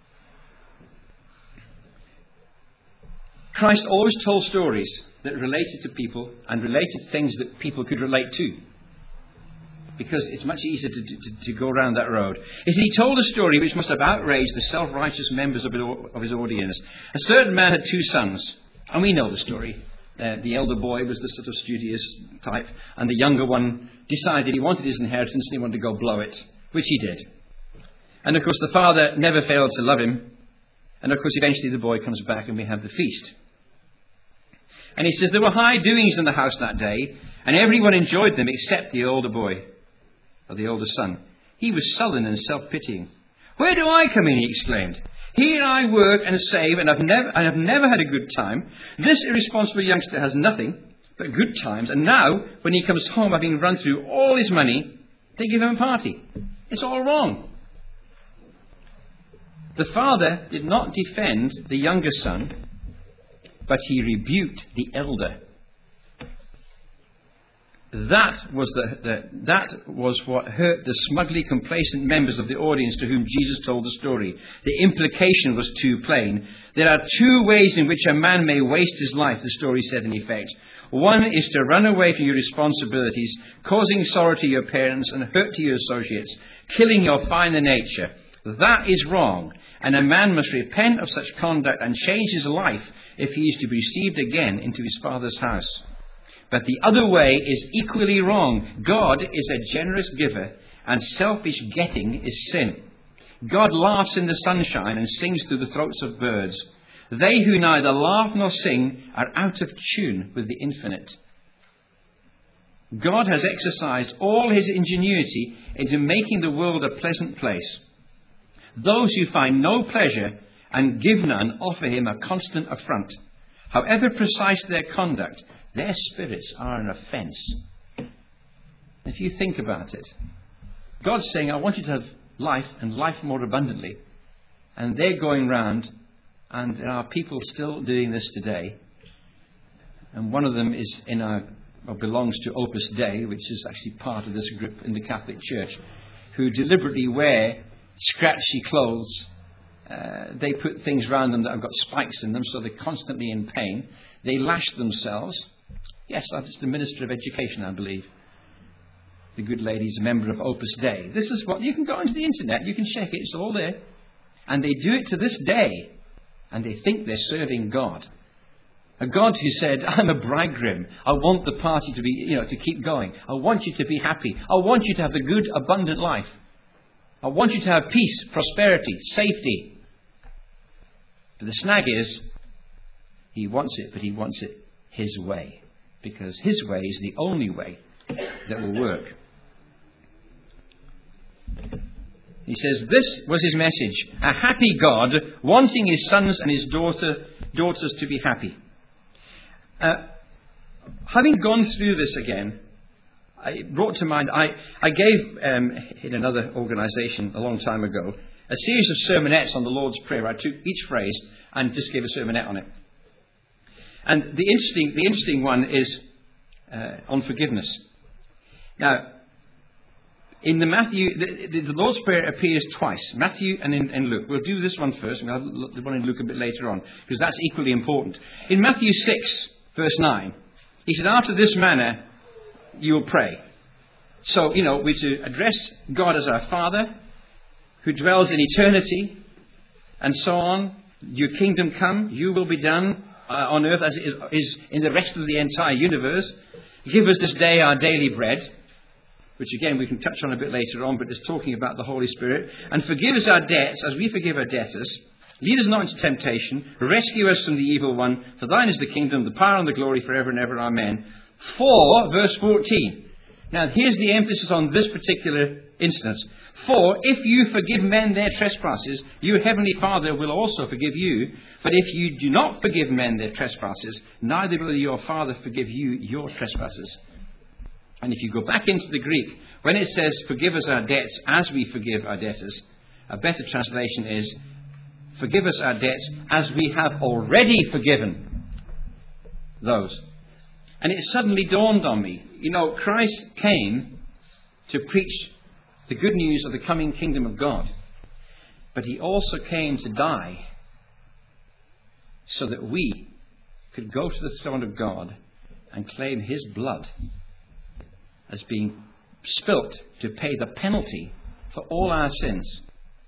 Christ always told stories that related to people and related to things that people could relate to. Because it's much easier to, to, to go around that road. Is he told a story which must have outraged the self-righteous members of, it, of his audience. A certain man had two sons, and we know the story. Uh, the elder boy was the sort of studious type, and the younger one decided he wanted his inheritance and he wanted to go blow it, which he did. And of course the father never failed to love him, and of course eventually the boy comes back and we have the feast. And he says there were high doings in the house that day, and everyone enjoyed them except the older boy. Or the older son. He was sullen and self-pitying. Where do I come in? He exclaimed. Here I work and save, and I've never, I have never had a good time. This irresponsible youngster has nothing but good times, and now, when he comes home having run through all his money, they give him a party. It's all wrong. The father did not defend the younger son, but he rebuked the elder. That was, the, the, that was what hurt the smugly complacent members of the audience to whom Jesus told the story. The implication was too plain. There are two ways in which a man may waste his life, the story said in effect. One is to run away from your responsibilities, causing sorrow to your parents and hurt to your associates, killing your finer nature. That is wrong, and a man must repent of such conduct and change his life if he is to be received again into his Father's house. But the other way is equally wrong. God is a generous giver, and selfish getting is sin. God laughs in the sunshine and sings through the throats of birds. They who neither laugh nor sing are out of tune with the infinite. God has exercised all his ingenuity into making the world a pleasant place. Those who find no pleasure and give none offer him a constant affront. However precise their conduct, their spirits are an offence. If you think about it, God's saying, I want you to have life and life more abundantly. And they're going round, and there are people still doing this today. And one of them is in our, or belongs to Opus Dei, which is actually part of this group in the Catholic Church, who deliberately wear scratchy clothes. Uh, they put things around them that have got spikes in them, so they're constantly in pain. They lash themselves. Yes, that's the Minister of Education, I believe. The good lady's a member of Opus Dei. This is what, you can go onto the internet, you can check it, it's all there. And they do it to this day. And they think they're serving God. A God who said, I'm a bridegroom. I want the party to be, you know, to keep going. I want you to be happy. I want you to have the good, abundant life. I want you to have peace, prosperity, safety. But the snag is, he wants it, but he wants it his way. Because his way is the only way that will work. He says, this was his message. A happy God wanting his sons and his daughter, daughters to be happy. Uh, having gone through this again, I brought to mind, I, I gave um, in another organisation a long time ago, a series of sermonettes on the Lord's Prayer. I took each phrase and just gave a sermonette on it. And the interesting, the interesting one is uh, on forgiveness. Now, in the Matthew, the, the, the Lord's Prayer appears twice, Matthew and in, in Luke. We'll do this one first, and we'll have the one in Luke a bit later on, because that's equally important. In Matthew six, verse nine, he said, after this manner you will pray. So, you know, we're to address God as our Father, who dwells in eternity, and so on. Your kingdom come, your will be done uh, on earth as it is in the rest of the entire universe. Give us this day our daily bread, which again we can touch on a bit later on, but it's talking about the Holy Spirit. And forgive us our debts as we forgive our debtors. Lead us not into temptation. Rescue us from the evil one. For thine is the kingdom, the power and the glory forever and ever. Amen. For, verse fourteen. Now here's the emphasis on this particular instance. For if you forgive men their trespasses, your heavenly Father will also forgive you. But if you do not forgive men their trespasses, neither will your Father forgive you your trespasses. And if you go back into the Greek, when it says, forgive us our debts as we forgive our debtors, a better translation is, forgive us our debts as we have already forgiven those. And it suddenly dawned on me, you know, Christ came to preach the good news of the coming kingdom of God. But he also came to die so that we could go to the throne of God and claim his blood as being spilt to pay the penalty for all our sins.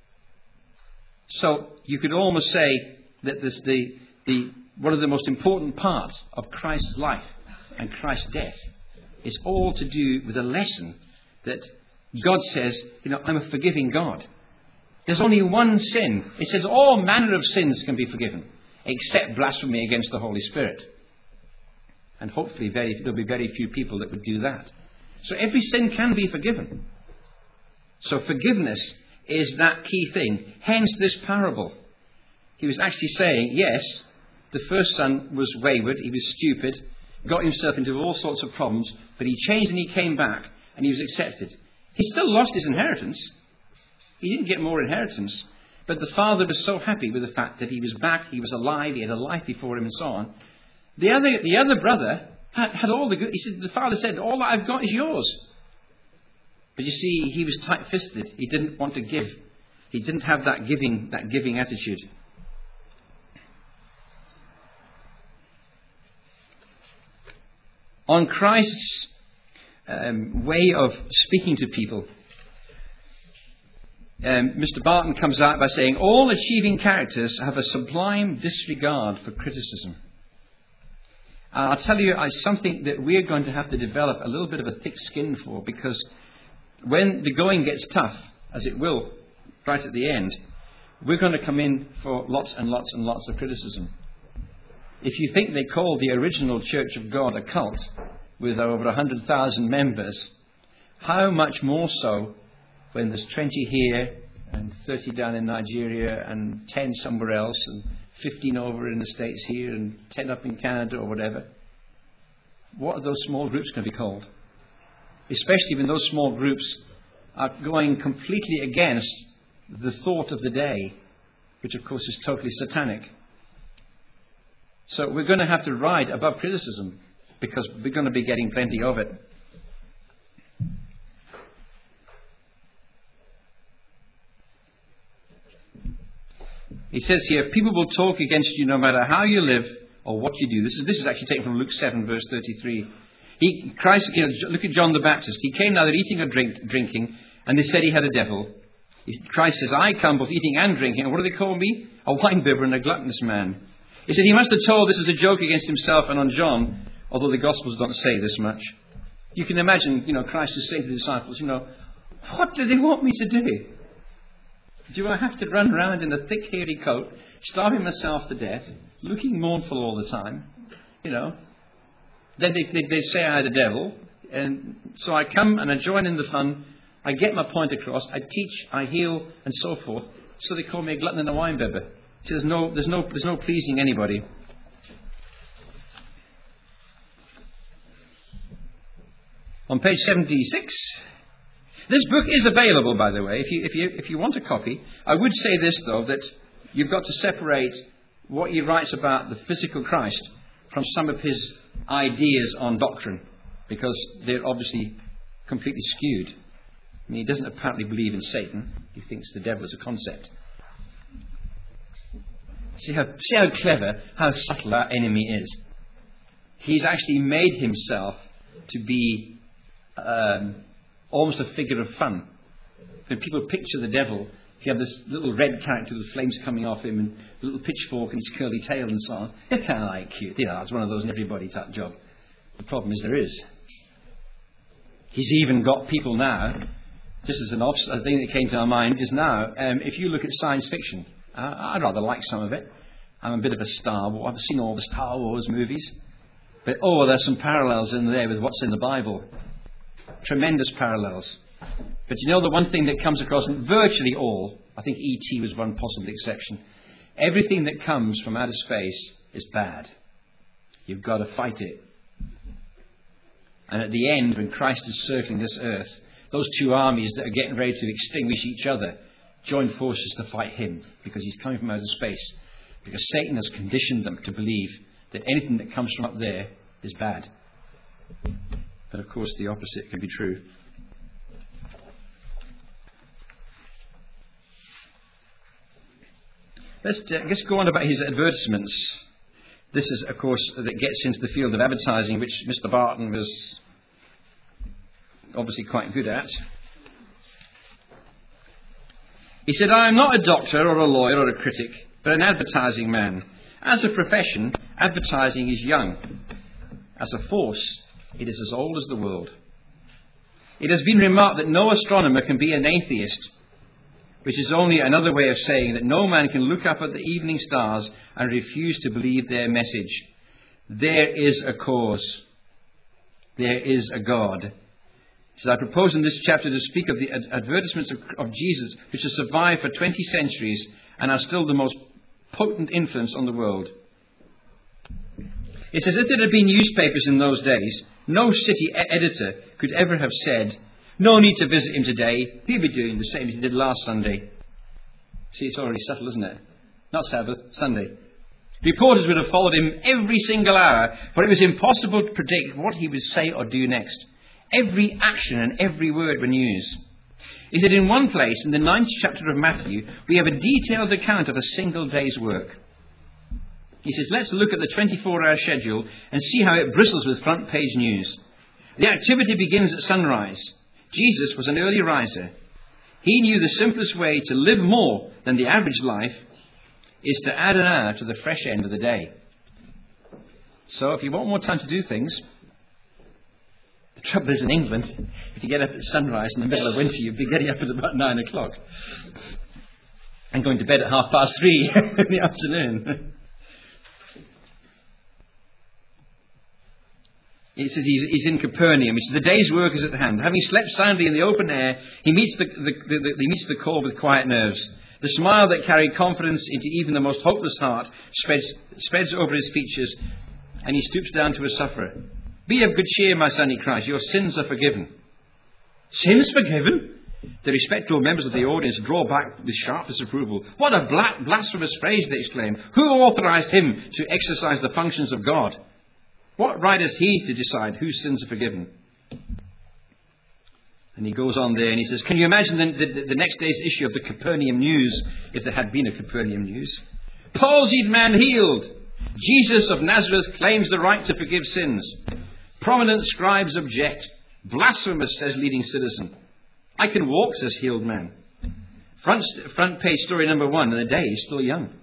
So you could almost say that this, the, the, one of the most important parts of Christ's life and Christ's death is all to do with a lesson that God says, you know, I'm a forgiving God. There's only one sin. It says all manner of sins can be forgiven, except blasphemy against the Holy Spirit. And hopefully very, there'll be very few people that would do that. So every sin can be forgiven. So forgiveness is that key thing. Hence this parable. He was actually saying, yes, the first son was wayward, he was stupid, got himself into all sorts of problems, but he changed and he came back and he was accepted. He still lost his inheritance. He didn't get more inheritance. But the father was so happy with the fact that he was back, he was alive, he had a life before him and so on. The other, the other brother Had, had all the good. He said, the father said, all that I've got is yours. But you see, he was tight-fisted. He didn't want to give. He didn't have that giving, that giving attitude. On Christ's um, way of speaking to people, um, Mister Barton comes out by saying, all achieving characters have a sublime disregard for criticism. And I'll tell you, it's something that we're going to have to develop a little bit of a thick skin for, because when the going gets tough, as it will right at the end, we're going to come in for lots and lots and lots of criticism. If you think they called the original Church of God a cult with over one hundred thousand members, how much more so when there's twenty here and thirty down in Nigeria and ten somewhere else and fifteen over in the States here and ten up in Canada or whatever? What are those small groups going to be called? Especially when those small groups are going completely against the thought of the day, which of course is totally satanic. So we're going to have to ride above criticism, because we're going to be getting plenty of it. He says here, people will talk against you no matter how you live or what you do. This is this is actually taken from Luke seven, verse thirty-three. He, Christ, you know, look at John the Baptist. He came neither eating or drink, drinking, and they said he had a devil. He, Christ says, I come both eating and drinking. And what do they call me? A winebibber and a gluttonous man. He said he must have told this as a joke against himself and on John, although the Gospels don't say this much. You can imagine, you know, Christ to say to the disciples, you know, what do they want me to do? Do I have to run around in a thick, hairy coat, starving myself to death, looking mournful all the time? You know, then they, they, they say I had a devil, and so I come and I join in the fun. I get my point across. I teach, I heal, and so forth. So they call me a glutton and a winebibber. So there's no, there's no, there's no pleasing anybody. On page seventy-six, this book is available, by the way. If you, if you, if you want a copy, I would say this though, that you've got to separate what he writes about the physical Christ from some of his ideas on doctrine, because they're obviously completely skewed. I mean, he doesn't apparently believe in Satan. He thinks the devil is a concept. See how, see how clever, how subtle our enemy is. He's actually made himself to be um, almost a figure of fun. When people picture the devil, you have this little red character with flames coming off him and a little pitchfork and his curly tail and so on. It's kind of like cute. You know, it's one of those everybody type job. The problem is there is. He's even got people now, just as an off, a thing that came to our mind just now, um, if you look at science fiction, I, I'd rather like some of it. I'm a bit of a Star Wars. I've seen all the Star Wars movies. But, oh, there's some parallels in there with what's in the Bible. Tremendous parallels. But you know the one thing that comes across in virtually all, I think E T was one possible exception, everything that comes from outer space is bad. You've got to fight it. And at the end, when Christ is circling this earth, those two armies that are getting ready to extinguish each other join forces to fight him, because he's coming from outer space. Because Satan has conditioned them to believe that anything that comes from up there is bad. But of course the opposite can be true. Let's uh, just go on about his advertisements. This is, of course, that gets into the field of advertising, which Mister Barton was obviously quite good at. He said, I am not a doctor or a lawyer or a critic, but an advertising man. As a profession, advertising is young. As a force, it is as old as the world. It has been remarked that no astronomer can be an atheist, which is only another way of saying that no man can look up at the evening stars and refuse to believe their message. There is a cause. There is a God. He says, I propose in this chapter to speak of the ad- advertisements of, of Jesus, which have survived for twenty centuries and are still the most potent influence on the world. It says, if there had been newspapers in those days, no city e- editor could ever have said, no need to visit him today, he'll be doing the same as he did last Sunday. See, it's already subtle, isn't it? Not Sabbath, Sunday. Reporters would have followed him every single hour, for it was impossible to predict what he would say or do next. Every action and every word were news. Is that in one place, in the ninth chapter of Matthew, we have a detailed account of a single day's work. He says, let's look at the twenty-four hour schedule and see how it bristles with front page news. The activity begins at sunrise. Jesus was an early riser. He knew the simplest way to live more than the average life is to add an hour to the fresh end of the day. So if you want more time to do things, the trouble is in England, if you get up at sunrise in the middle of winter, you'd be getting up at about nine o'clock and going to bed at half past three in the afternoon. He says he's in Capernaum. He says the day's work is at hand. Having slept soundly in the open air, he meets the, the, the, the, he meets the call with quiet nerves. The smile that carried confidence into even the most hopeless heart spreads, spreads over his features, and he stoops down to a sufferer. Be of good cheer, my son, he cries. Your sins are forgiven. Sins forgiven? The respectable members of the audience draw back with sharp disapproval. What a bla- blasphemous phrase, they exclaim. Who authorized him to exercise the functions of God? What right has he to decide whose sins are forgiven? And he goes on there and he says, can you imagine the, the, the next day's issue of the Capernaum News, if there had been a Capernaum News? Palsied man healed. Jesus of Nazareth claims the right to forgive sins. Prominent scribes object. Blasphemous, says leading citizen. I can walk, says healed man. Front, front page story number one, and the day is still young.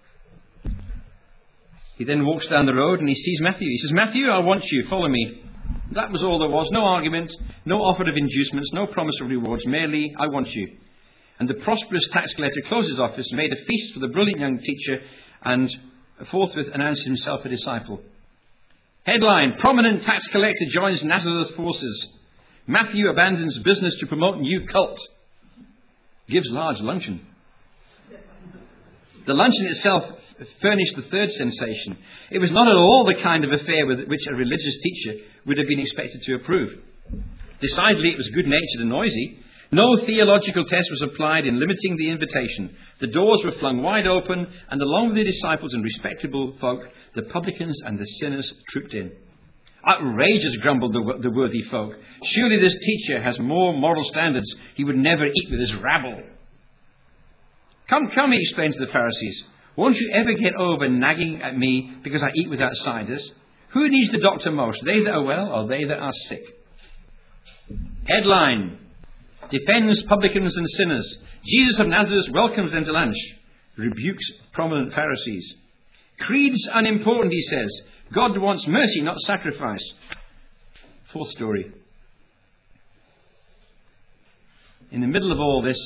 He then walks down the road and he sees Matthew. He says, Matthew, I want you, follow me. That was all there was. No argument, no offer of inducements, no promise of rewards. Merely, I want you. And the prosperous tax collector closed his office, made a feast for the brilliant young teacher, and forthwith announced himself a disciple. Headline, prominent tax collector joins Nazareth forces. Matthew abandons business to promote new cult. Gives large luncheon. The luncheon itself furnished the third sensation. It was not at all the kind of affair with which a religious teacher would have been expected to approve. Decidedly, it was good-natured and noisy. No theological test was applied in limiting the invitation. The doors were flung wide open, and along with the disciples and respectable folk, the publicans and the sinners trooped in. Outrageous, grumbled the, the worthy folk. Surely this teacher has more moral standards. He would never eat with his rabble. Come, come, he explained to the Pharisees. Won't you ever get over nagging at me because I eat with outsiders? Who needs the doctor most, they that are well or they that are sick? Headline, defends publicans and sinners. Jesus of Nazareth welcomes them to lunch. Rebukes prominent Pharisees. Creed's unimportant, he says. God wants mercy, not sacrifice. Fourth story. In the middle of all this,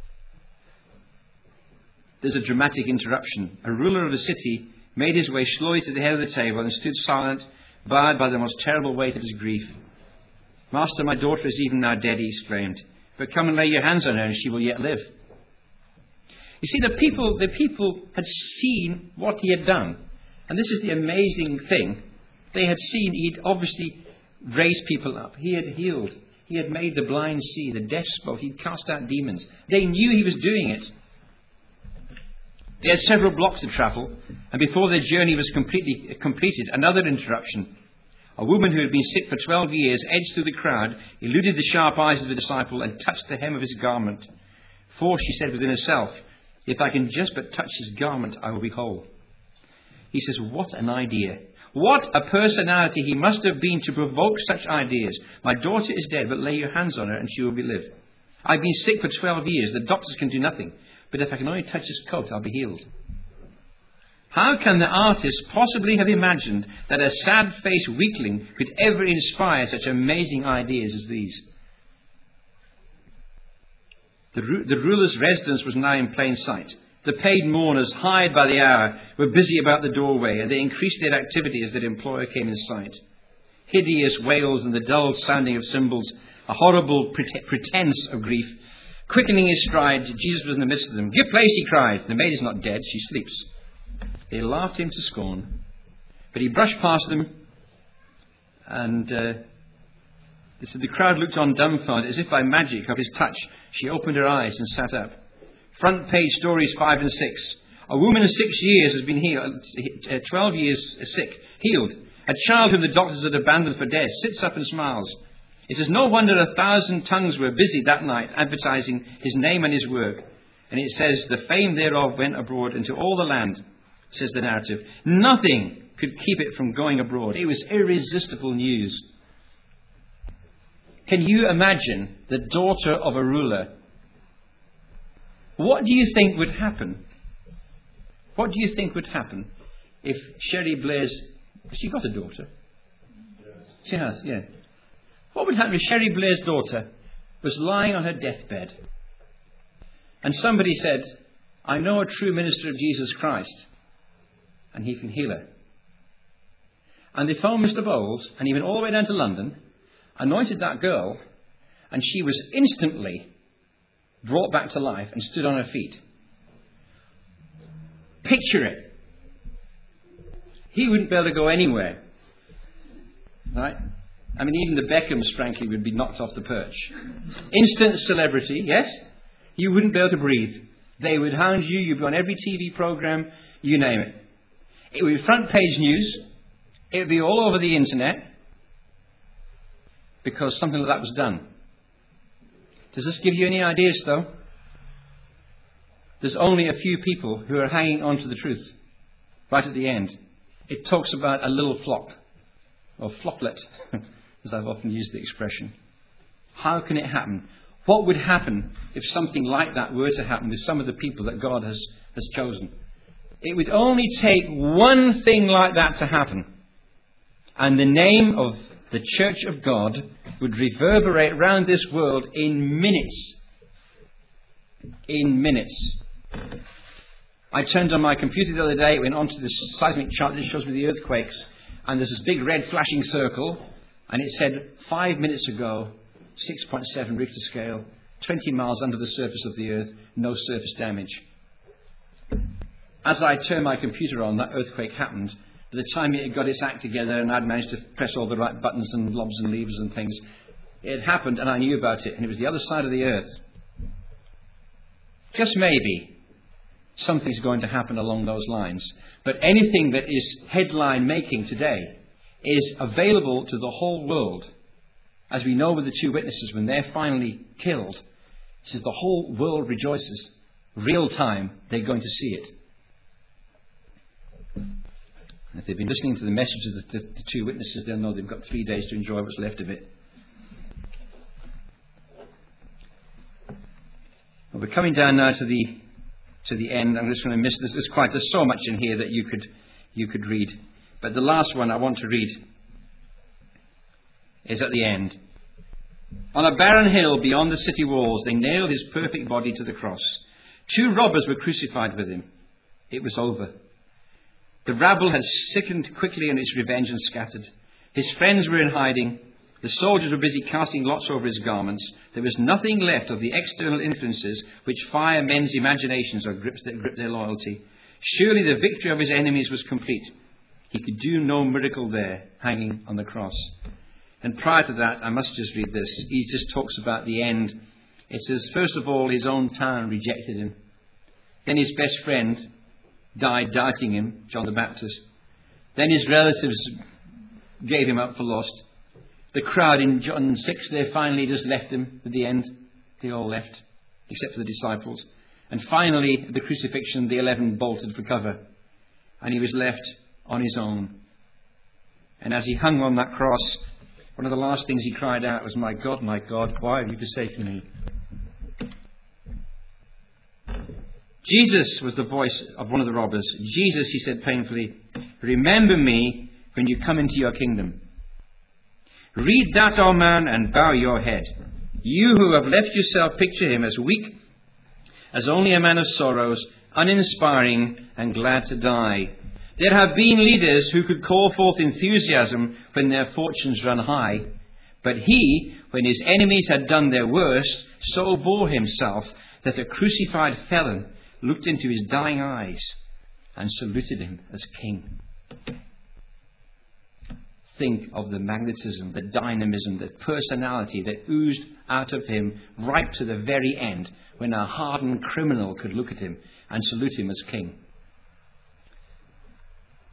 there's a dramatic interruption. A ruler of the city made his way slowly to the head of the table and stood silent, bowed by the most terrible weight of his grief. Master, my daughter is even now dead, he exclaimed. But come and lay your hands on her and she will yet live. You see, the people, the people had seen what he had done. And this is the amazing thing. They had seen he'd obviously raised people up. He had healed. He had made the blind see. The deaf spoke. He'd cast out demons. They knew he was doing it. They had several blocks to travel, and before their journey was completely completed, another interruption. A woman who had been sick for twelve years edged through the crowd, eluded the sharp eyes of the disciple, and touched the hem of his garment. For, she said within herself, if I can just but touch his garment, I will be whole. He says, what an idea. What a personality he must have been to provoke such ideas. My daughter is dead, but lay your hands on her and she will be live. I've been sick for twelve years. The doctors can do nothing. But if I can only touch his coat, I'll be healed. How can the artist possibly have imagined that a sad-faced weakling could ever inspire such amazing ideas as these? The, the ruler's residence was now in plain sight. The paid mourners, hired by the hour, were busy about the doorway, and they increased their activity as their employer came in sight. Hideous wails and the dull sounding of cymbals, a horrible prete- pretense of grief. Quickening his stride, Jesus was in the midst of them. Give place, he cried. The maid is not dead, she sleeps. They laughed him to scorn. But he brushed past them, and uh, they said the crowd looked on dumbfounded, as if by magic of his touch. She opened her eyes and sat up. Front page stories five and six. A woman of six years has been healed, uh, twelve years sick, healed. A child whom the doctors had abandoned for dead sits up and smiles. It says, no wonder a thousand tongues were busy that night advertising his name and his work. And it says, the fame thereof went abroad into all the land, says the narrative. Nothing could keep it from going abroad. It was irresistible news. Can you imagine the daughter of a ruler? What do you think would happen? What do you think would happen if Sherry Blair's... She got a daughter. She has, yeah. What would happen if Sherry Blair's daughter was lying on her deathbed and somebody said, I know a true minister of Jesus Christ and he can heal her. And they phoned Mister Bowles and he went all the way down to London, anointed that girl, and she was instantly brought back to life and stood on her feet. Picture it. He wouldn't be able to go anywhere. Right? I mean, even the Beckhams, frankly, would be knocked off the perch. Instant celebrity, yes? You wouldn't be able to breathe. They would hound you. You'd be on every T V program. You name it. It would be front page news. It would be all over the internet. Because something like that was done. Does this give you any ideas, though? There's only a few people who are hanging on to the truth. Right at the end. It talks about a little flock. Or flocklet, as I've often used the expression. How can it happen? What would happen if something like that were to happen with some of the people that God has, has chosen? It would only take one thing like that to happen. And the name of the Church of God would reverberate around this world in minutes. In minutes. I turned on my computer the other day, it went onto this seismic chart that shows me the earthquakes, and there's this big red flashing circle, and it said five minutes ago, six point seven Richter scale, twenty miles under the surface of the earth, no surface damage. As I turned my computer on, that earthquake happened. By the time it had got its act together and I'd managed to press all the right buttons and knobs and levers and things, it happened and I knew about it, and it was the other side of the earth. Just maybe something's going to happen along those lines. But anything that is headline making today is available to the whole world. As we know with the two witnesses, when they're finally killed, it says the whole world rejoices. Real time, they're going to see it. If they've been listening to the message of the, the, the two witnesses, they'll know they've got three days to enjoy what's left of it. Well, we're coming down now to the to the end. I'm just going to miss this. There's quite there's so much in here that you could you could read, but the last one I want to read is at the end. On a barren hill beyond the city walls, they nailed his perfect body to the cross. Two robbers were crucified with him. It was over. The rabble had sickened quickly on its revenge and scattered. His friends were in hiding. The soldiers were busy casting lots over his garments. There was nothing left of the external influences which fire men's imaginations or grip their loyalty. Surely the victory of his enemies was complete. He could do no miracle there, hanging on the cross. And prior to that, I must just read this. He just talks about the end. It says, first of all, his own town rejected him. Then his best friend died doubting him, John the Baptist. Then his relatives gave him up for lost. The crowd in John six, they finally just left him at the end. They all left, except for the disciples. And finally, at the crucifixion, the eleven bolted for cover. And he was left on his own. And as he hung on that cross, one of the last things he cried out was, my God, my God, why have you forsaken me? Jesus was the voice of one of the robbers. Jesus, he said painfully, remember me when you come into your kingdom. Read that, O man, and bow your head. You who have left yourself picture him as weak, as only a man of sorrows, uninspiring and glad to die. There have been leaders who could call forth enthusiasm when their fortunes run high. But he, when his enemies had done their worst, so bore himself that a crucified felon looked into his dying eyes and saluted him as king. Think of the magnetism, the dynamism, the personality that oozed out of him right to the very end, when a hardened criminal could look at him and salute him as king.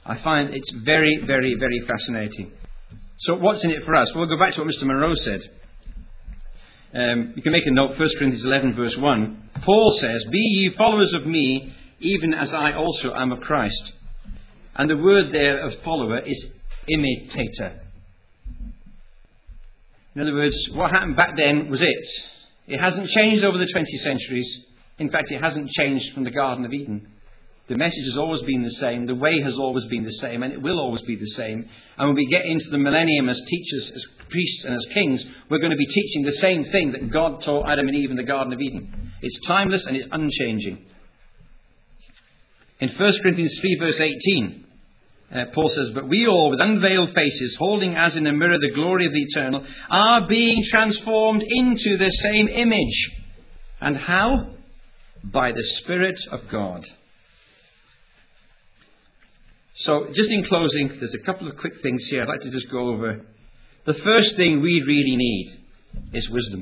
I find it's very, very, very fascinating. So what's in it for us? Well, we'll go back to what Mister Monroe said. Um, you can make a note, First Corinthians eleven verse one. Paul says, "Be ye followers of me, even as I also am of Christ." And the word there of follower is imitator. In other words, what happened back then was it. It hasn't changed over the twenty centuries. In fact, it hasn't changed from the Garden of Eden. The message has always been the same. The way has always been the same. And it will always be the same. And when we get into the millennium as teachers, as priests and as kings, we're going to be teaching the same thing that God taught Adam and Eve in the Garden of Eden. It's timeless and it's unchanging. In First Corinthians three verse eighteen, uh, Paul says, "But we all, with unveiled faces, holding as in a mirror the glory of the eternal, are being transformed into the same image." And how? By the Spirit of God. So, just in closing, there's a couple of quick things here I'd like to just go over. The first thing we really need is wisdom.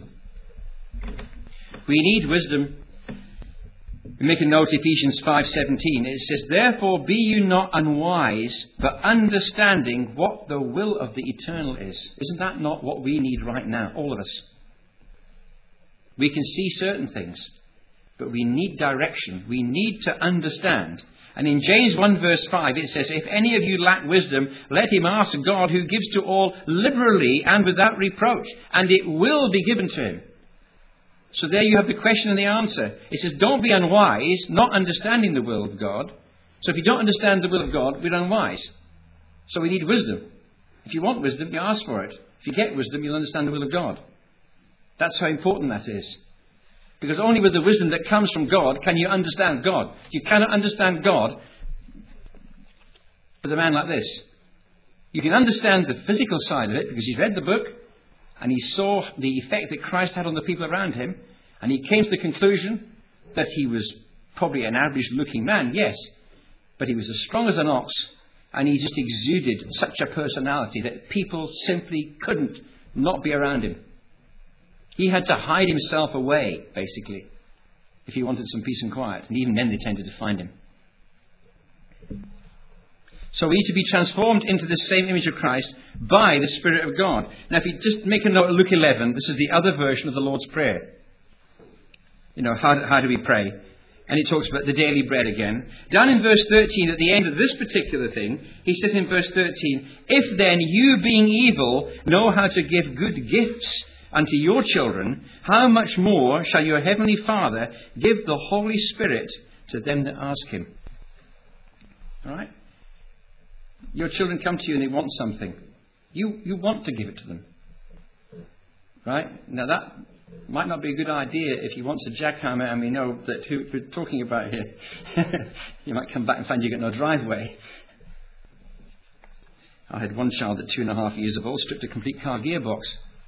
We need wisdom. We make a note, Ephesians five seventeen. It says, "Therefore be you not unwise, but understanding what the will of the eternal is." Isn't that not what we need right now, all of us? We can see certain things, but we need direction. We need to understand. And in James one verse five it says, "If any of you lack wisdom, let him ask God, who gives to all liberally and without reproach, and it will be given to him." So there you have the question and the answer. It says, don't be unwise, not understanding the will of God. So if you don't understand the will of God, we're unwise. So we need wisdom. If you want wisdom, you ask for it. If you get wisdom, you'll understand the will of God. That's how important that is. Because only with the wisdom that comes from God can you understand God. You cannot understand God with a man like this. You can understand the physical side of it because he's read the book and he saw the effect that Christ had on the people around him, and he came to the conclusion that he was probably an average looking man, yes, but he was as strong as an ox, and he just exuded such a personality that people simply couldn't not be around him. He had to hide himself away, basically, if he wanted some peace and quiet. And even then they tended to find him. So we need to be transformed into the same image of Christ by the Spirit of God. Now, if you just make a note of Luke eleven, this is the other version of the Lord's Prayer. You know, how, how do we pray? And it talks about the daily bread again. Down in verse thirteen, at the end of this particular thing, he says in verse thirteen, "If then you, being evil, know how to give good gifts unto your children, how much more shall your heavenly Father give the Holy Spirit to them that ask him?" All right? Your children come to you and they want something. You, you want to give it to them. Right? Now that might not be a good idea if you want a jackhammer, and we know that who we're talking about here. You might come back and find you got no driveway. I had one child at two and a half years of old, stripped a complete car gearbox.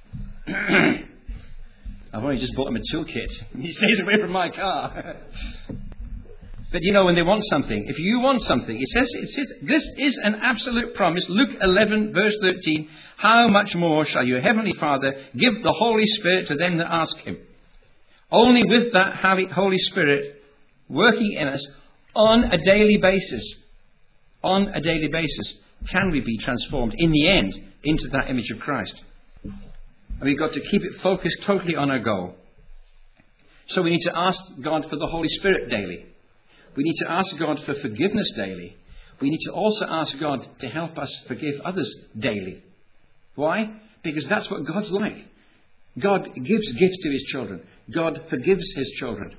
I've only just bought him a toolkit. He stays away from my car. But you know, when they want something, if you want something, it says, it says, this is an absolute promise. Luke eleven verse thirteen, "How much more shall your heavenly Father give the Holy Spirit to them that ask him?" Only with that Holy Spirit working in us on a daily basis, on a daily basis, can we be transformed in the end into that image of Christ. And we've got to keep it focused totally on our goal. So we need to ask God for the Holy Spirit daily. We need to ask God for forgiveness daily. We need to also ask God to help us forgive others daily. Why? Because that's what God's like. God gives gifts to his children. God forgives his children.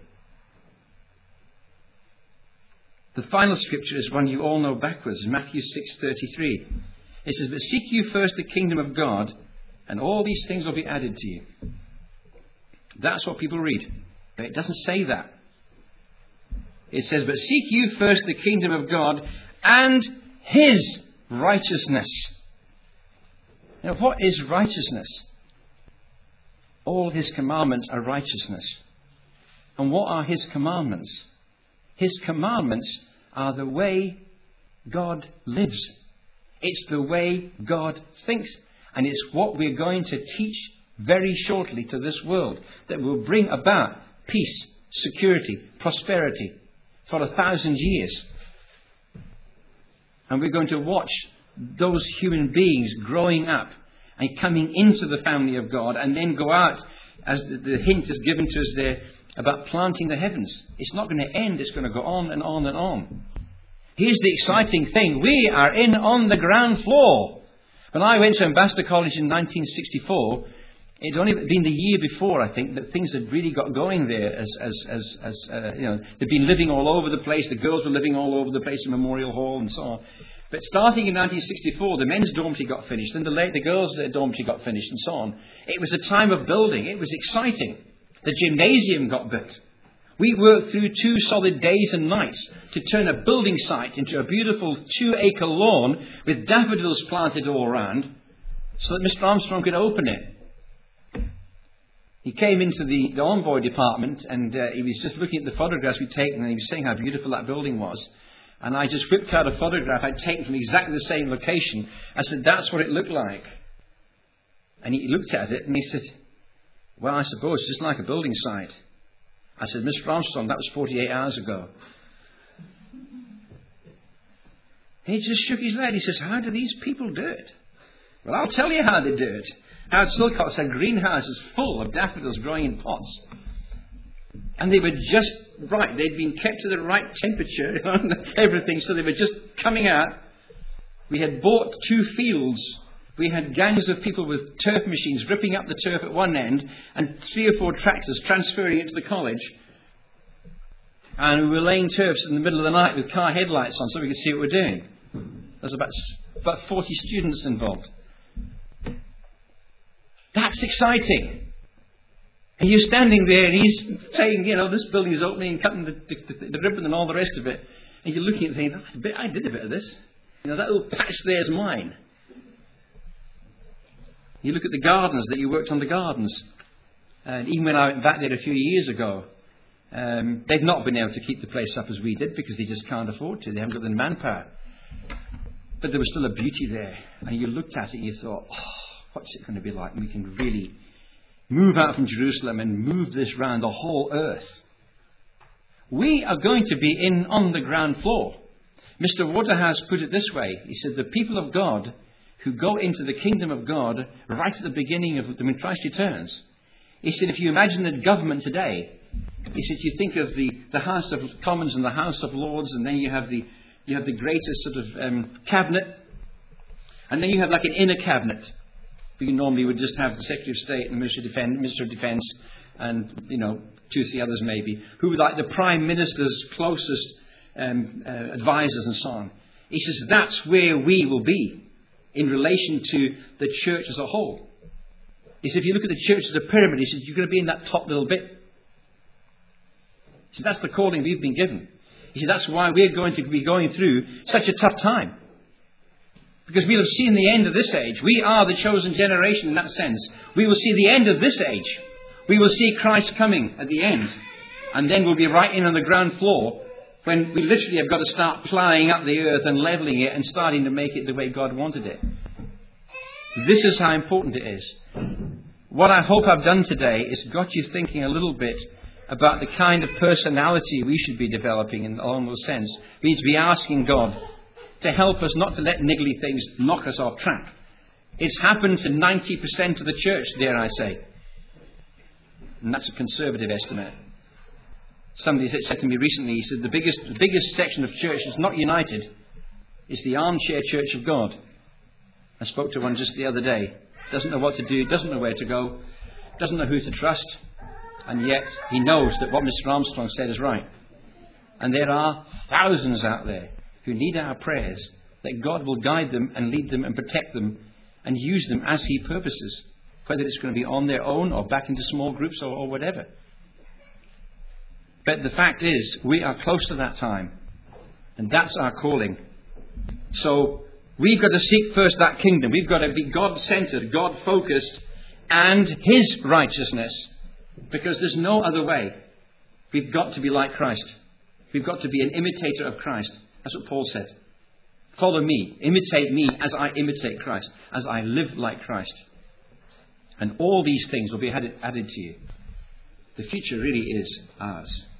The final scripture is one you all know backwards, Matthew six thirty-three. It says, "But seek you first the kingdom of God, and all these things will be added to you." That's what people read. But it doesn't say that. It says, "But seek you first the kingdom of God and his righteousness." Now, what is righteousness? All his commandments are righteousness. And what are his commandments? His commandments are the way God lives. It's the way God thinks. And it's what we're going to teach very shortly to this world, that will bring about peace, security, prosperity for a thousand years. And we're going to watch those human beings growing up and coming into the family of God, and then go out, as the, the hint is given to us there, about planting the heavens. It's not going to end. It's going to go on and on and on. Here's the exciting thing. We are in on the ground floor. When I went to Ambassador College in nineteen sixty-four, it had only been the year before, I think, that things had really got going there. As, as, as, as uh, you know, they'd been living all over the place. The girls were living all over the place in Memorial Hall and so on. But starting in nineteen sixty-four, the men's dormitory got finished, and the, la- the girls' dormitory got finished, and so on. It was a time of building. It was exciting. The gymnasium got built. We worked through two solid days and nights to turn a building site into a beautiful two-acre lawn with daffodils planted all around, so that Mister Armstrong could open it. He came into the, the envoy department, and uh, he was just looking at the photographs we'd taken, and he was saying how beautiful that building was. And I just whipped out a photograph I'd taken from exactly the same location. I said, that's what it looked like. And he looked at it and he said, well, I suppose it's just like a building site. I said, Mister Armstrong, that was forty-eight hours ago. And he just shook his head. He says, how do these people do it? Well, I'll tell you how they do it. Howard Silcox had greenhouses full of daffodils growing in pots. And they were just right. They'd been kept to the right temperature and everything, so they were just coming out. We had bought two fields. We had gangs of people with turf machines ripping up the turf at one end, and three or four tractors transferring it to the college. And we were laying turfs in the middle of the night with car headlights on so we could see what we were doing. There's about, about forty students involved. That's exciting. And you're standing there and he's saying, you know, this building is opening and cutting the, the, the ribbon and all the rest of it. And you're looking at it thinking, I, bet I did a bit of this. You know, that little patch there's mine. You look at the gardeners that you worked on the gardens. And even when I went back there a few years ago, um, they've not been able to keep the place up as we did because they just can't afford to. They haven't got the manpower. But there was still a beauty there. And you looked at it and you thought, oh, what's it going to be like when we can really move out from Jerusalem and move this round the whole earth? We are going to be in on the ground floor. Mister Waterhouse put it this way. He said, the people of God who go into the kingdom of God right at the beginning of when Christ returns. He said, if you imagine the government today, he said, you think of the, the House of Commons and the House of Lords, and then you have the you have the greatest sort of um, cabinet, and then you have like an inner cabinet. You normally would just have the Secretary of State and the Minister of Defense, Minister of Defense and, you know, two or three others maybe, who were like the Prime Minister's closest um, uh, advisors and so on. He says that's where we will be in relation to the church as a whole. He said if you look at the church as a pyramid, he said you're going to be in that top little bit. He said that's the calling we've been given. He said that's why we're going to be going through such a tough time. Because we'll have seen the end of this age. We are the chosen generation in that sense. We will see the end of this age. We will see Christ coming at the end. And then we'll be right in on the ground floor when we literally have got to start ploughing up the earth and levelling it and starting to make it the way God wanted it. This is how important it is. What I hope I've done today is got you thinking a little bit about the kind of personality we should be developing in along those sense. We need to be asking God to help us not to let niggly things knock us off track. It's happened to ninety percent of the church, dare I say. And that's a conservative estimate. Somebody said to me recently, he said, the biggest, the biggest section of church is not united. It's the armchair church of God. I spoke to one just the other day. Doesn't know what to do, doesn't know where to go, doesn't know who to trust. And yet he knows that what Mister Armstrong said is right. And there are thousands out there who need our prayers, that God will guide them and lead them and protect them and use them as He purposes, whether it's going to be on their own or back into small groups or, or whatever. But the fact is, we are close to that time, and that's our calling. So we've got to seek first that kingdom. We've got to be God-centered, God-focused, and His righteousness, because there's no other way. We've got to be like Christ. We've got to be an imitator of Christ. That's what Paul said. Follow me, imitate me as I imitate Christ, as I live like Christ. And all these things will be added, added to you. The future really is ours.